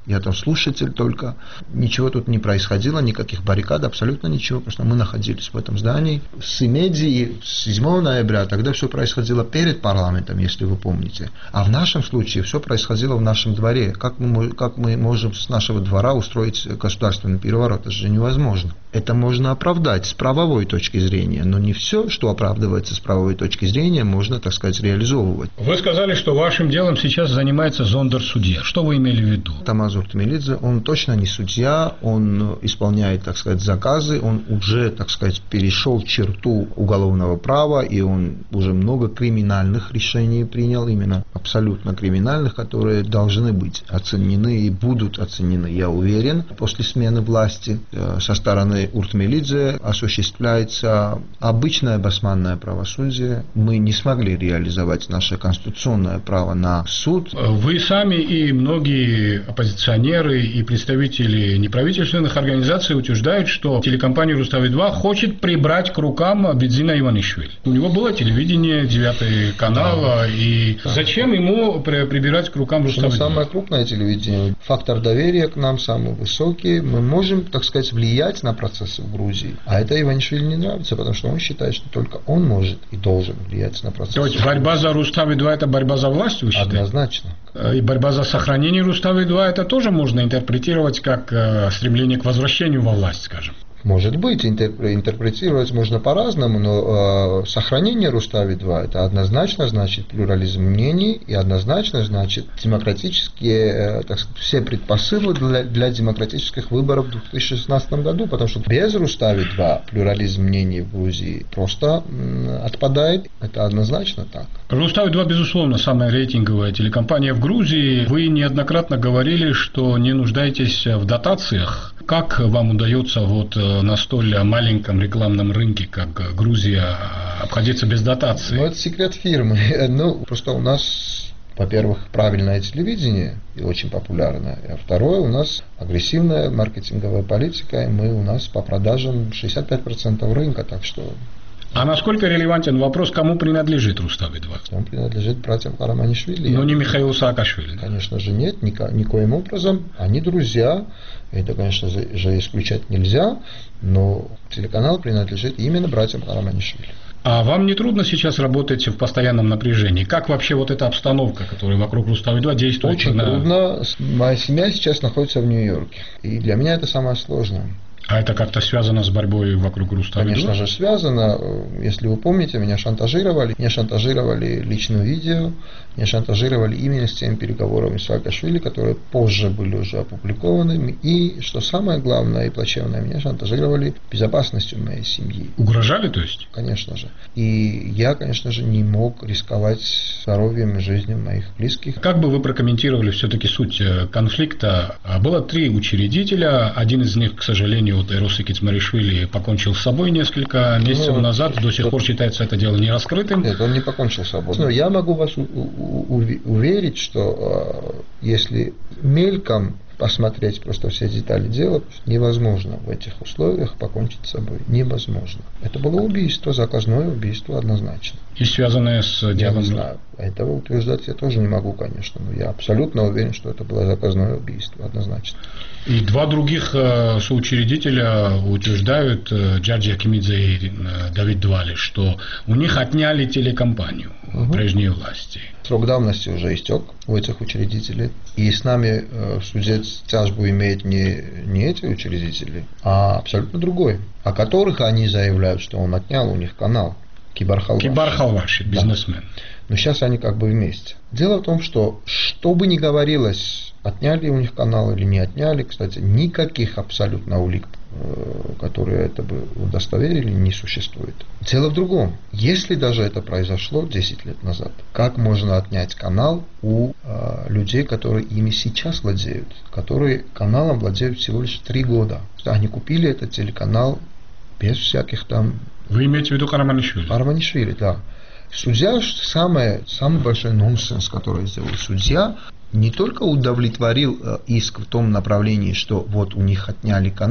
я там слушатель только. Ничего тут не происходило, никаких баррикад, абсолютно ничего, просто мы находились в этом здании. С Имедии, с седьмого ноября, тогда все происходило перед парламентом, если вы помните. А в нашем случае все происходило в нашем дворе. Как мы, как мы можем с нашего двора устроить государственный переворот? Это же невозможно. Это можно оправдать с правовой точки зрения, но не все, что оправдывается с правовой точки зрения, можно, так сказать, реализовывать. Вы сказали, что вашим делом сейчас занимается зондерсудья. Что вы имели в виду? Тамазур Тмелидзе, он точно не судья, он исполняет, так сказать, заказы, он уже, так сказать, перешел черту уголовного права, и он уже много криминальных решений принял, именно абсолютно криминальных, которые должны быть оценены и будут оценены, я уверен, после смены власти. Со стороны Уртмелидзе осуществляется обычное басманное правосудие. Мы не смогли реализовать наше конституционное право на суд. Вы сами и многие оппозиционеры и представители неправительственных организаций утверждают, что телекомпания Рустави два хочет прибрать к рукам Бедзина Иванишвили. У него было телевидение, девятый канал, да. И да. Зачем ему прибирать к рукам Рустави два? Самое крупное телевидение, фактор доверия к нам самый высокий. Мы можем, так сказать, влиять на процессы в Грузии. А это Иванишвили не нравится, потому что он считает, что только он может и должен влиять на процессы. То есть борьба за Рустави два – это борьба за власть, вы считаете? Однозначно. И борьба за сохранение Рустави два – это тоже можно интерпретировать как стремление к возвращению во власть, скажем. Может быть, интерпретировать можно по-разному, но э, сохранение Рустави два – это однозначно значит плюрализм мнений и однозначно значит демократические, э, так сказать, все предпосылы для, для демократических выборов в две тысячи шестнадцатом году, потому что без Рустави два плюрализм мнений в Грузии просто м, отпадает, это однозначно так. Рустави два, безусловно, самая рейтинговая телекомпания в Грузии. Вы неоднократно говорили, что не нуждаетесь в дотациях. Как вам удается вот на столь маленьком рекламном рынке, как Грузия, обходиться без дотации? Ну, это секрет фирмы. Ну, просто у нас, во-первых, правильное телевидение и очень популярное, а второе, у нас агрессивная маркетинговая политика, и мы у нас по продажам шестьдесят пять процентов рынка, так что... А насколько релевантен вопрос, кому принадлежит Рустави два? Он принадлежит братьям Караманишвили. Но не Михаилу Саакашвили. Конечно же нет, нико, никоим образом. Они друзья, это, конечно же, исключать нельзя, но телеканал принадлежит именно братьям Караманишвили. А вам не трудно сейчас работать в постоянном напряжении? Как вообще вот эта обстановка, которая вокруг Рустави два действует? Очень на... трудно. Моя семья сейчас находится в Нью-Йорке. И для меня это самое сложное. А это как-то связано с борьбой вокруг Рустави два? Конечно же связано. Если вы помните, меня шантажировали. Меня шантажировали личным видео. Меня шантажировали именно с теми переговорами с Саакашвили, которые позже были уже опубликованы. И, что самое главное и плачевное, меня шантажировали безопасностью моей семьи. Угрожали, то есть? Конечно же. И я, конечно же, не мог рисковать здоровьем и жизнью моих близких. Как бы вы прокомментировали все-таки суть конфликта? Было три учредителя. Один из них, к сожалению, вот Эрос Кицмаришвили покончил с собой несколько месяцев ну, назад. До сих пор считается это дело нераскрытым. Нет, он не покончил с собой. Но я могу вас уверить, что если мельком посмотреть просто все детали дела, невозможно в этих условиях покончить с собой. Невозможно. Это было убийство, заказное убийство однозначно. И связанное с делом? Я не знаю. Этого утверждать я тоже не могу, конечно. Но я абсолютно уверен, что это было заказное убийство, однозначно. И два других соучредителя утверждают, Джорджи Акимидзе и Давид Двали, что у них отняли телекомпанию угу. прежней власти. Срок давности уже истек у этих учредителей. И с нами в суде тяжбу имеют не, не эти учредители, а абсолютно другой, о которых они заявляют, что он отнял у них канал. Кибар Халваши. Кибар Халваши, бизнесмен. Да. Но сейчас они как бы вместе. Дело в том, что что бы ни говорилось, отняли у них канал или не отняли, кстати, никаких абсолютно улик, которые это бы удостоверили, не существует. Дело в другом. Если даже это произошло десять лет назад, как можно отнять канал у э, людей, которые ими сейчас владеют, которые каналом владеют всего лишь три года? Они купили этот телеканал без всяких там... Вы имеете в виду Караманишвили? Караманишвили, да. Судья, самое, самый большой нонсенс, который сделал судья, не только удовлетворил иск в том направлении, что вот у них отняли канал,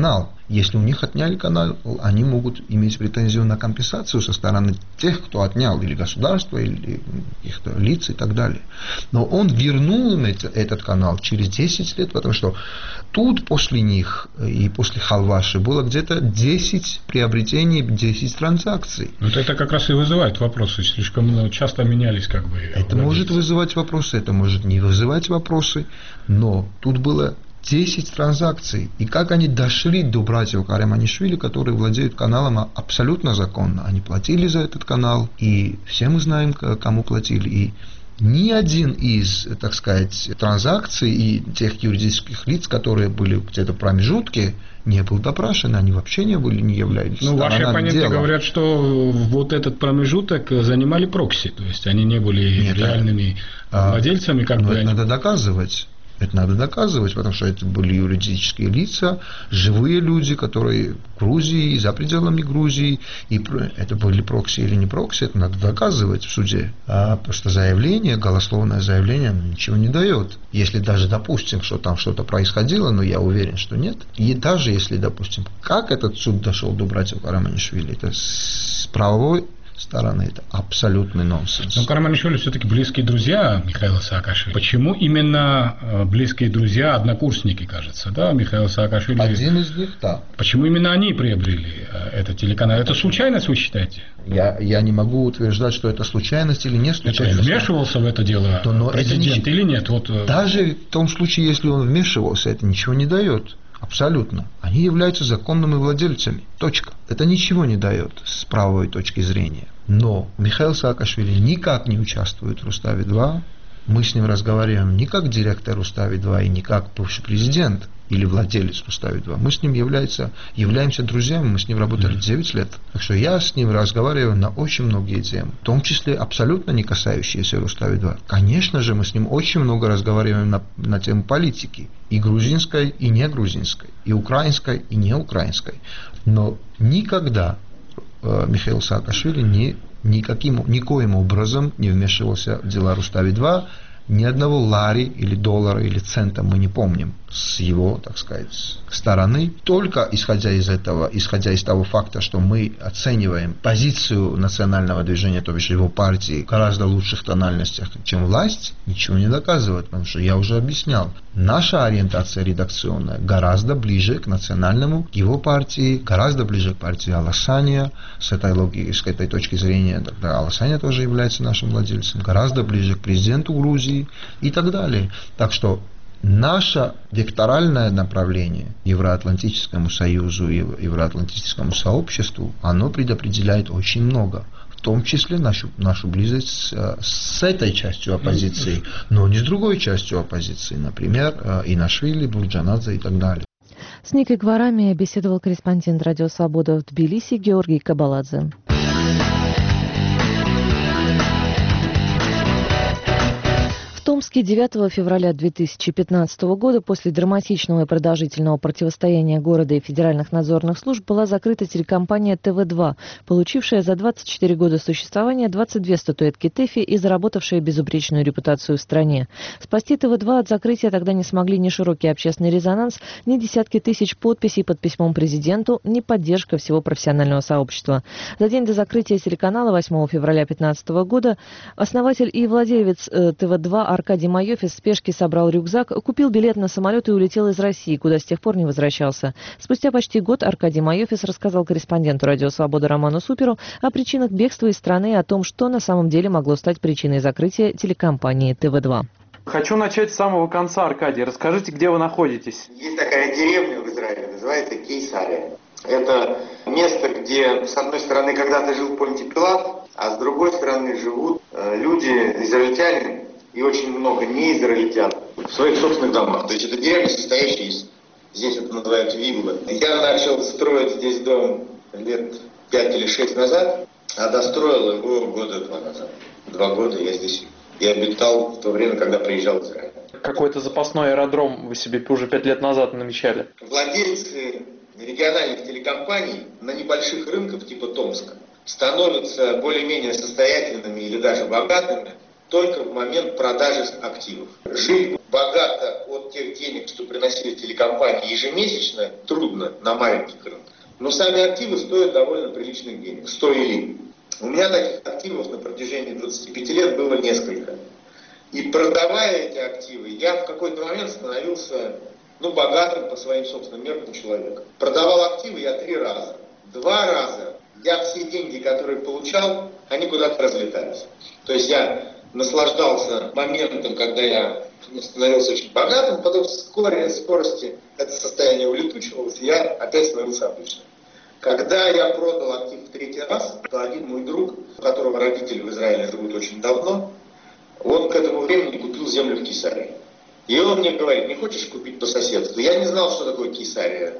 Если у них отняли канал, они могут иметь претензию на компенсацию со стороны тех, кто отнял, или государства, или каких-то лиц и так далее. Но он вернул им это, этот канал через десять лет, потому что тут после них и после Халваши было где-то десять приобретений, десять транзакций. Вот это как раз и вызывает вопросы, слишком часто менялись как бы. Это может вызывать вопросы, это может не вызывать вопросы, но тут было десять транзакций. И как они дошли до братьев Караманишвили, которые владеют каналом абсолютно законно. Они платили за этот канал, и все мы знаем, кому платили. И ни один из, так сказать, транзакций и тех юридических лиц, которые были где-то в промежутке, не был допрашен, они вообще не были, не являлись. Ну, ваши оппоненты дела. Говорят, что вот этот промежуток занимали прокси, то есть они не были Нет, реальными а, владельцами. Как бы это они... надо доказывать. Это надо доказывать, потому что это были юридические лица, живые люди, которые в Грузии, за пределами Грузии, и это были прокси или не прокси, это надо доказывать в суде. А просто заявление, голословное заявление, ничего не дает. Если даже допустим, что там что-то происходило, но я уверен, что нет. И даже если допустим, как этот суд дошел до братьев Караманишвили, это с правовой стороны, это абсолютный нонсенс. Но Караманишвили все-таки близкие друзья Михаила Саакашвили. Почему именно близкие друзья, однокурсники, кажется, да, Михаила Саакашвили? Один из них, да. Почему именно они приобрели этот телеканал? Это случайность, вы считаете? Я, я не могу утверждать, что это случайность или не случайность. Это вмешивался в это дело но, но президент это не... или нет? Вот... Даже в том случае, если он вмешивался, это ничего не дает. Абсолютно. Они являются законными владельцами. Точка. Это ничего не дает с правовой точки зрения. Но Михаил Саакашвили никак не участвует в Руставе-два. Мы с ним разговариваем не как директор Руставе-два и не как бывший президент или владелец Руставе-два. Мы с ним является, являемся друзьями, мы с ним работали девять лет. Так что я с ним разговариваю на очень многие темы, в том числе абсолютно не касающиеся Руставе-два. Конечно же, мы с ним очень много разговариваем на, на тему политики. И грузинской, и не грузинской, и украинской, и не украинской. Но никогда э, Михаил Саакашвили не, никаким, никоим образом не вмешивался в дела Руставе-два. Ни одного лари или доллара или цента мы не помним с его, так сказать, стороны. Только исходя из этого, исходя из того факта, что мы оцениваем позицию национального движения, то бишь его партии, в гораздо лучших тональностях, чем власть, ничего не доказывает, потому что я уже объяснял. Наша ориентация редакционная гораздо ближе к национальному, к его партии, гораздо ближе к партии Аласания. С этой логики, с этой точки зрения, тогда Аласания тоже является нашим владельцем, гораздо ближе к президенту Грузии и так далее. Так что наше векторальное направление Евроатлантическому союзу и Евроатлантическому сообществу, оно предопределяет очень много. В том числе нашу, нашу близость с, с этой частью оппозиции, но не с другой частью оппозиции, например, Инашвили, Бурджанадзе и так далее. С Никой Гварами беседовал корреспондент «Радио Свобода» в Тбилиси Георгий Кабаладзе. В Томске девятого февраля две тысячи пятнадцатого года после драматичного и продолжительного противостояния города и федеральных надзорных служб была закрыта телекомпания тэ вэ два, получившая за двадцать четыре года существования двадцать две статуэтки ТЭФИ и заработавшая безупречную репутацию в стране. Спасти тэ вэ два от закрытия тогда не смогли ни широкий общественный резонанс, ни десятки тысяч подписей под письмом президенту, ни поддержка всего профессионального сообщества. За день до закрытия телеканала восьмого февраля две тысячи пятнадцатого года основатель и владелец тэ вэ два Аркадий Майофис в спешке собрал рюкзак, купил билет на самолет и улетел из России, куда с тех пор не возвращался. Спустя почти год Аркадий Майофис рассказал корреспонденту «Радио Свобода» Роману Суперу о причинах бегства из страны и о том, что на самом деле могло стать причиной закрытия телекомпании тэ вэ два. Хочу начать с самого конца, Аркадий. Расскажите, где вы находитесь? Есть такая деревня в Израиле, называется Кейсария. Это место, где, с одной стороны, когда-то жил Понтий Пилат, а с другой стороны живут люди, израильтяне, и очень много неизраильтян в своих собственных домах. То есть это деревня, состоящая из, здесь это называют виллы. Я начал строить здесь дом лет пять или шесть назад, а достроил его года два назад. Два года я здесь и обитал в то время, когда приезжал в Израиль. Какой-то запасной аэродром вы себе уже пять лет назад намечали? Владельцы региональных телекомпаний на небольших рынках типа Томска становятся более-менее состоятельными или даже богатыми только в момент продажи активов. Жить богато от тех денег, что приносили телекомпании ежемесячно, трудно на маленьких рынках. Но сами активы стоят довольно приличных денег. Стоили. У меня таких активов на протяжении двадцати пяти лет было несколько. И продавая эти активы, я в какой-то момент становился ну, богатым по своим собственным меркам человеком. Продавал активы я три раза. Два раза я все деньги, которые получал, они куда-то разлетались. То есть я наслаждался моментом, когда я становился очень богатым, потом вскоре от скорости это состояние улетучивалось, и я опять становился обычным. Когда я продал актив в третий раз, то один мой друг, у которого родители в Израиле живут очень давно, он к этому времени купил землю в Кейсарии. И он мне говорит, не хочешь купить по соседству? Я не знал, что такое Кейсария,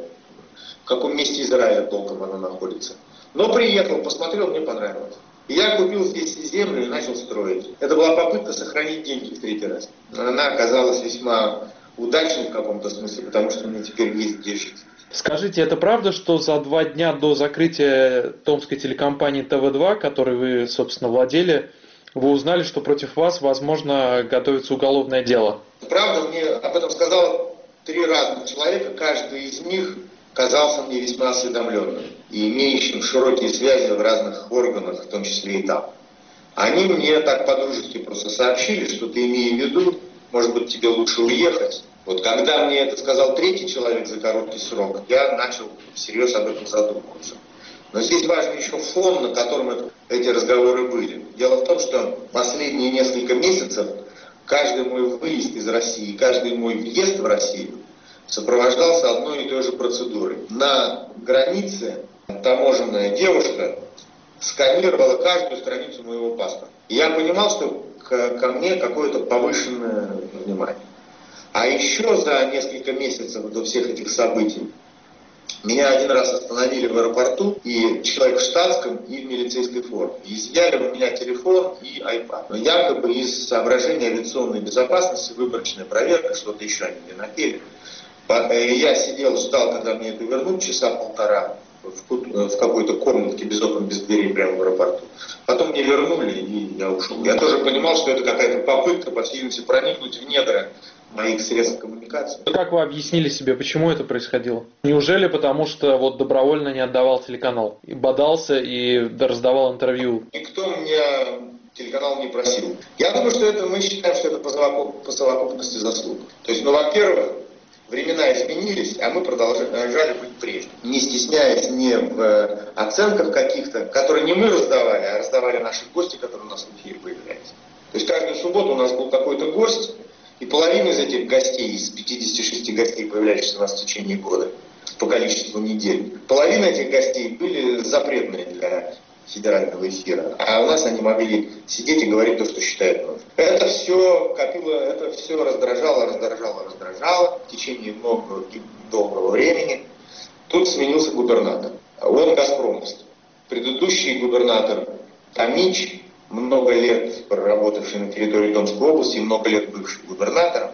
в каком месте Израиля толком она находится. Но приехал, посмотрел, мне понравилось. И я купил здесь землю и начал строить. Это была попытка сохранить деньги в третий раз. Она оказалась весьма удачной в каком-то смысле, потому что мне теперь есть где жить. Скажите, это правда, что за два дня до закрытия томской телекомпании тэ вэ два, которой вы, собственно, владели, вы узнали, что против вас, возможно, готовится уголовное дело? Правда, мне об этом сказал три разных человека, каждый из них казался мне весьма осведомленным и имеющим широкие связи в разных органах, в том числе и там. Они мне так по-дружески просто сообщили, что ты имеешь в виду, может быть, тебе лучше уехать. Вот когда мне это сказал третий человек за короткий срок, я начал всерьез об этом задумываться. Но здесь важен еще фон, на котором это, эти разговоры были. Дело в том, что последние несколько месяцев каждый мой выезд из России, каждый мой въезд в Россию сопровождался одной и той же процедурой. На границе таможенная девушка сканировала каждую страницу моего паспорта. И я понимал, что к, ко мне какое-то повышенное внимание. А еще за несколько месяцев до всех этих событий меня один раз остановили в аэропорту, и человек в штатском и в милицейской форме. И изъяли у меня телефон и айпад. Но якобы из соображений авиационной безопасности, выборочная проверка, что-то еще они мне напели. Я сидел, ждал, когда мне это вернут, часа полтора в какой-то комнатке без окон, без дверей прямо в аэропорту. Потом мне вернули, и я ушел. Я тоже понимал, что это какая-то попытка, по всей видимости, проникнуть в недра моих средств коммуникации. Как вы объяснили себе, почему это происходило? Неужели потому, что вот добровольно не отдавал телеканал? И бодался и раздавал интервью? Никто меня телеканал не просил. Я думаю, что это мы считаем, что это по, совокуп, по совокупности заслуг. То есть, ну, во-первых, времена изменились, а мы продолжали быть прежними. Не стесняясь не в оценках каких-то, которые не мы раздавали, а раздавали наши гости, которые у нас в эфире появляются. То есть каждую субботу у нас был какой-то гость, и половина из этих гостей, из пятидесяти шести гостей, появляющихся у нас в течение года, по количеству недель, половина этих гостей были запретные для федерального эфира, а у нас они могли сидеть и говорить то, что считают нужным. Это все копило, это все раздражало, раздражало, раздражало в течение многого и долгого времени. Тут сменился губернатор. Он газпромовский. Предыдущий губернатор Томич, много лет проработавший на территории Томской области, много лет бывший губернатором,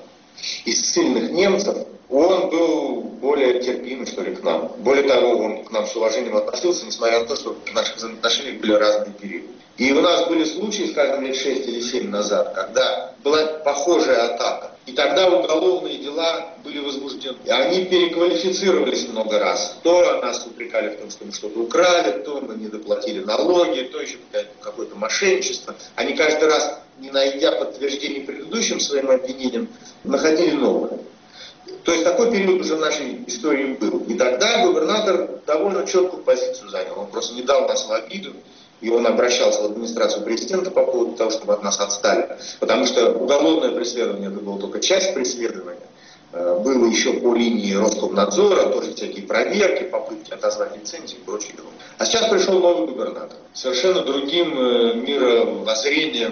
из сильных немцев, он был более терпимый, что ли, к нам. Более того, он к нам с уважением относился, несмотря на то, что в наших взаимоотношениях были разные периоды. И у нас были случаи, скажем, лет шесть или семь назад, когда была похожая атака. И тогда уголовные дела были возбуждены. И они переквалифицировались много раз. То нас упрекали в том, что мы что-то украли, то мы не доплатили налоги, то еще какое-то мошенничество. Они каждый раз, не найдя подтверждений предыдущим своим обвинениям, находили новое. То есть такой период уже в нашей истории был. И тогда губернатор довольно четкую позицию занял. Он просто не дал нас в обиду. И он обращался в администрацию президента по поводу того, чтобы от нас отстали. Потому что уголовное преследование это была только часть преследования. Было еще по линии Роскомнадзора, тоже всякие проверки, попытки отозвать лицензии и прочее. А сейчас пришел новый губернатор. Совершенно другим мировоззрением,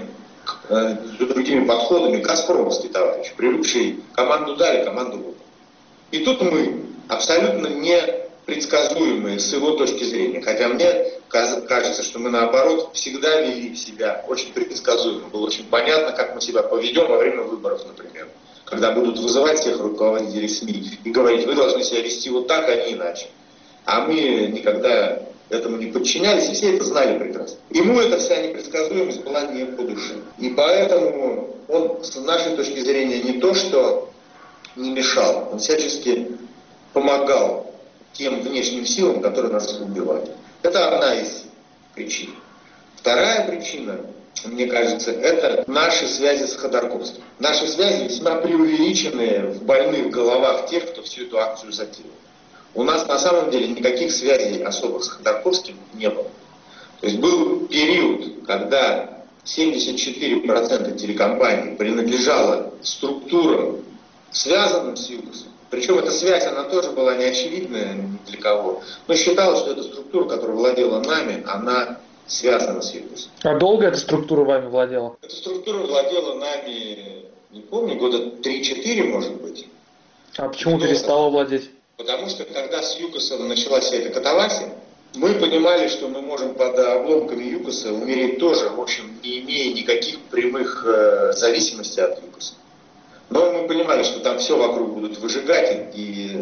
с другими подходами, газпромовский товарищ, привыкший команду дали, команду выполнили. И тут мы, абсолютно непредсказуемые с его точки зрения, хотя мне кажется, что мы наоборот всегда вели себя очень предсказуемо. Было очень понятно, как мы себя поведем во время выборов, например. Когда будут вызывать всех руководителей СМИ и говорить, вы должны себя вести вот так, а не иначе. А мы никогда этому не подчинялись, и все это знали прекрасно. Ему эта вся непредсказуемость была не по душе. И поэтому он, с нашей точки зрения, не то что не мешал, он всячески помогал тем внешним силам, которые нас убивали. Это одна из причин. Вторая причина, мне кажется, это наши связи с Ходорковским. Наши связи весьма преувеличенные в больных головах тех, кто всю эту акцию затеял. У нас на самом деле никаких связей особых с Ходорковским не было. То есть был период, когда семьдесят четыре процента телекомпаний принадлежало структурам, связанным с ЮКОСом. Причем эта связь, она тоже была неочевидная ни для кого. Но считалось, что эта структура, которая владела нами, она связана с ЮКОСом. А долго эта структура вами владела? Эта структура владела нами, не помню, года три-четыре, может быть. А почему перестала владеть? Потому что когда с ЮКОСом началась вся эта катавасия, мы понимали, что мы можем под обломками ЮКОСа умереть тоже, в общем, не имея никаких прямых э, зависимостей от ЮКОСа. Но мы понимали, что там все вокруг будут выжигать, и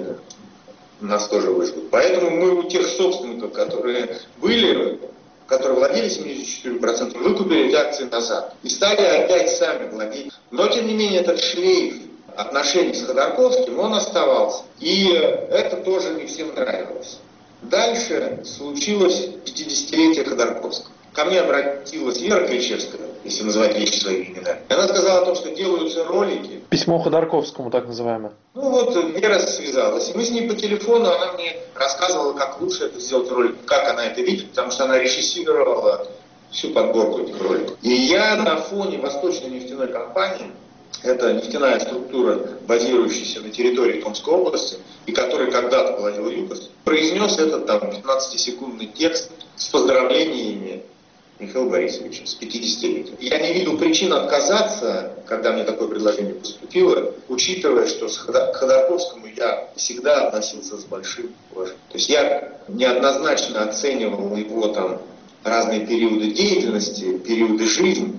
нас тоже выжгут. Поэтому мы у тех собственников, которые были, которые владели семьдесят четыре процента, выкупили эти акции назад. И стали опять сами владеть. Но, тем не менее, этот шлейф отношений с Ходорковским, он оставался. И это тоже не всем нравилось. Дальше случилось пятидесятилетие Ходорковского. Ко мне обратилась Вера Клещевская, если называть вещи своими именами. Она сказала о том, что делаются ролики. Письмо Ходорковскому, так называемое. Ну вот, Вера связалась. И мы с ней по телефону, она мне рассказывала, как лучше это сделать ролик, как она это видит, потому что она режиссировала всю подборку этих роликов. И я на фоне Восточной нефтяной компании, это нефтяная структура, базирующаяся на территории Томской области, и которой когда-то владел ЮКОС, произнес этот там пятнадцатисекундный текст с поздравлениями Михаила Борисовича с пятидесятилетием. Я не видел причин отказаться, когда мне такое предложение поступило, учитывая, что к Ходорковскому я всегда относился с большим уважением. То есть я неоднозначно оценивал его там разные периоды деятельности, периоды жизни.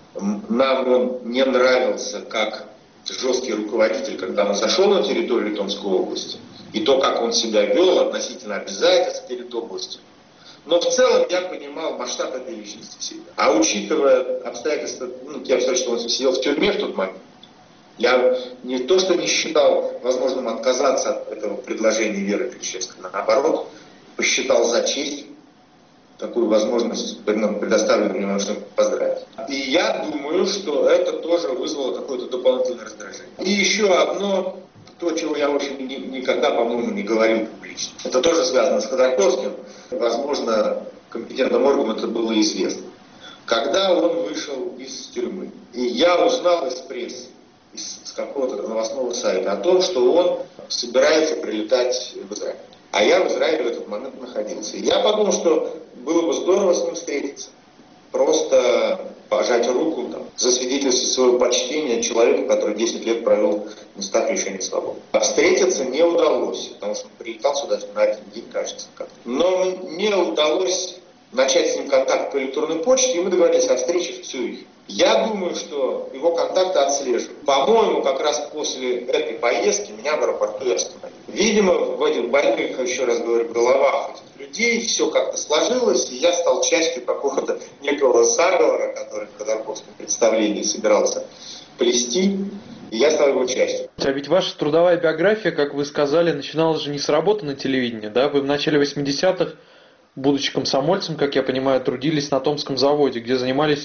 Нам он не нравился как жесткий руководитель, когда он зашел на территорию Томской области, и то, как он себя вел относительно обязательств перед областью. Но в целом я понимал масштаб этой личности всегда. А учитывая обстоятельства, ну, те обстоятельства, что он сидел в тюрьме в тот момент, я не то что не считал возможным отказаться от этого предложения Веры Клещевской, наоборот, посчитал за честь такую возможность предоставленную мне, можно поздравить. И я думаю, что это тоже вызвало какое-то дополнительное раздражение. И еще одно, то, чего я, в общем, ни, никогда, по-моему, не говорил публично. Это тоже связано с Ходорковским. Возможно, компетентным органам это было известно. Когда он вышел из тюрьмы, и я узнал из прессы, из, из какого-то новостного сайта, о том, что он собирается прилетать в Израиль. А я в Израиле в этот момент находился. И я подумал, что было бы здорово с ним встретиться. Просто пожать руку, там, засвидетельствовать свое почтение человеку, который десять лет провел в местах лишения свободы. А встретиться не удалось, потому что он приехал сюда на один день, кажется. Как-то. Но мне удалось начать с ним контакт по электронной почте, и мы договорились о встрече в Цюрихе. Я думаю, что его контакты отслеживают. По-моему, как раз после этой поездки меня в аэропорту и остановили. Видимо, в этих больных, еще раз говорю, головах этих людей все как-то сложилось, и я стал частью какого-то некого заговора, который в Ходорковском представлении собирался плести, и я стал его частью. А ведь ваша трудовая биография, как вы сказали, начиналась же не с работы на телевидении, да? Вы в начале восьмидесятых, будучи комсомольцем, как я понимаю, трудились на Томском заводе, где занимались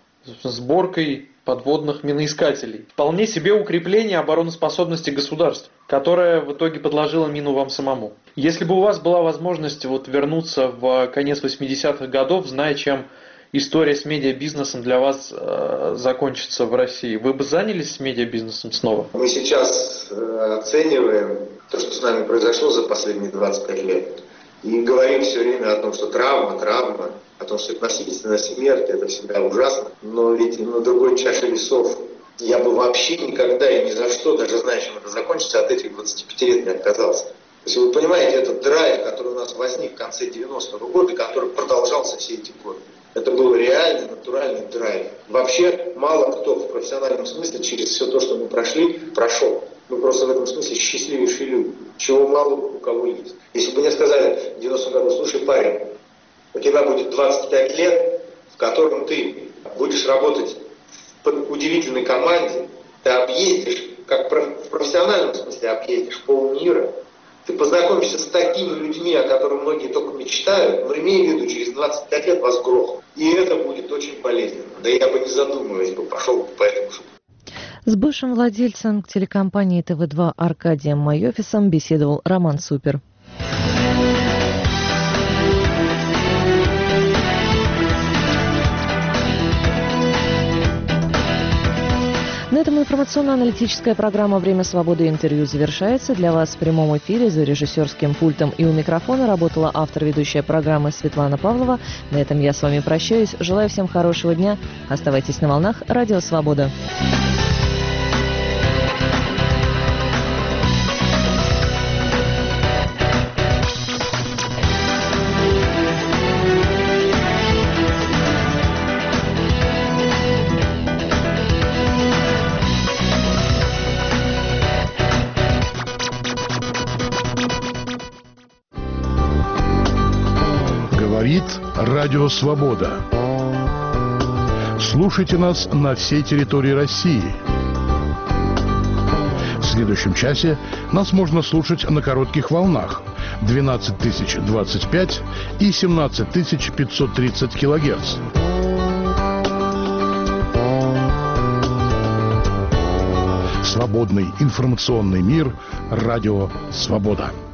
сборкой подводных миноискателей. Вполне себе укрепление обороноспособности государства, которое в итоге подложило мину вам самому. Если бы у вас была возможность вот вернуться в конец восьмидесятых годов, зная, чем история с медиабизнесом для вас э, закончится в России, вы бы занялись медиабизнесом снова? Мы сейчас э, оцениваем то, что с нами произошло за последние двадцать пять лет. И говорим все время о том, что травма, травма, о том, что это насильственная смерть, это всегда ужасно. Но ведь на другой чаше весов я бы вообще никогда и ни за что, даже зная, чем это закончится, от этих двадцати пяти лет не отказался. То есть вы понимаете, этот драйв, который у нас возник в конце девяностого года, который продолжался все эти годы. Это был реальный, натуральный драйв. Вообще мало кто в профессиональном смысле через все то, что мы прошли, прошел. Мы просто в этом смысле счастливейшие люди, чего мало у кого есть. Если бы мне сказали в девяностом году, слушай, парень, У тебя будет двадцать пять лет, в котором ты будешь работать в удивительной команде, ты объездишь, как в профессиональном смысле объездишь полмира, ты познакомишься с такими людьми, о которых многие только мечтают, но имея в виду, через двадцать пять лет вас грохнут. И это будет очень полезно. Да я бы не задумываясь бы пошел по этому шагу. С бывшим владельцем телекомпании тэ вэ два Аркадием Майофисом беседовал Роман Супер. На этом информационно-аналитическая программа «Время свободы» интервью завершается. Для вас в прямом эфире за режиссерским пультом и у микрофона работала автор-ведущая программы Светлана Павлова. На этом я с вами прощаюсь. Желаю всем хорошего дня. Оставайтесь на волнах Радио Свобода. Говорит Радио Свобода. Слушайте нас на всей территории России. В следующем часе нас можно слушать на коротких волнах двенадцать тысяч двадцать пять и семнадцать тысяч пятьсот тридцать килогерц. Свободный информационный мир. Радио Свобода.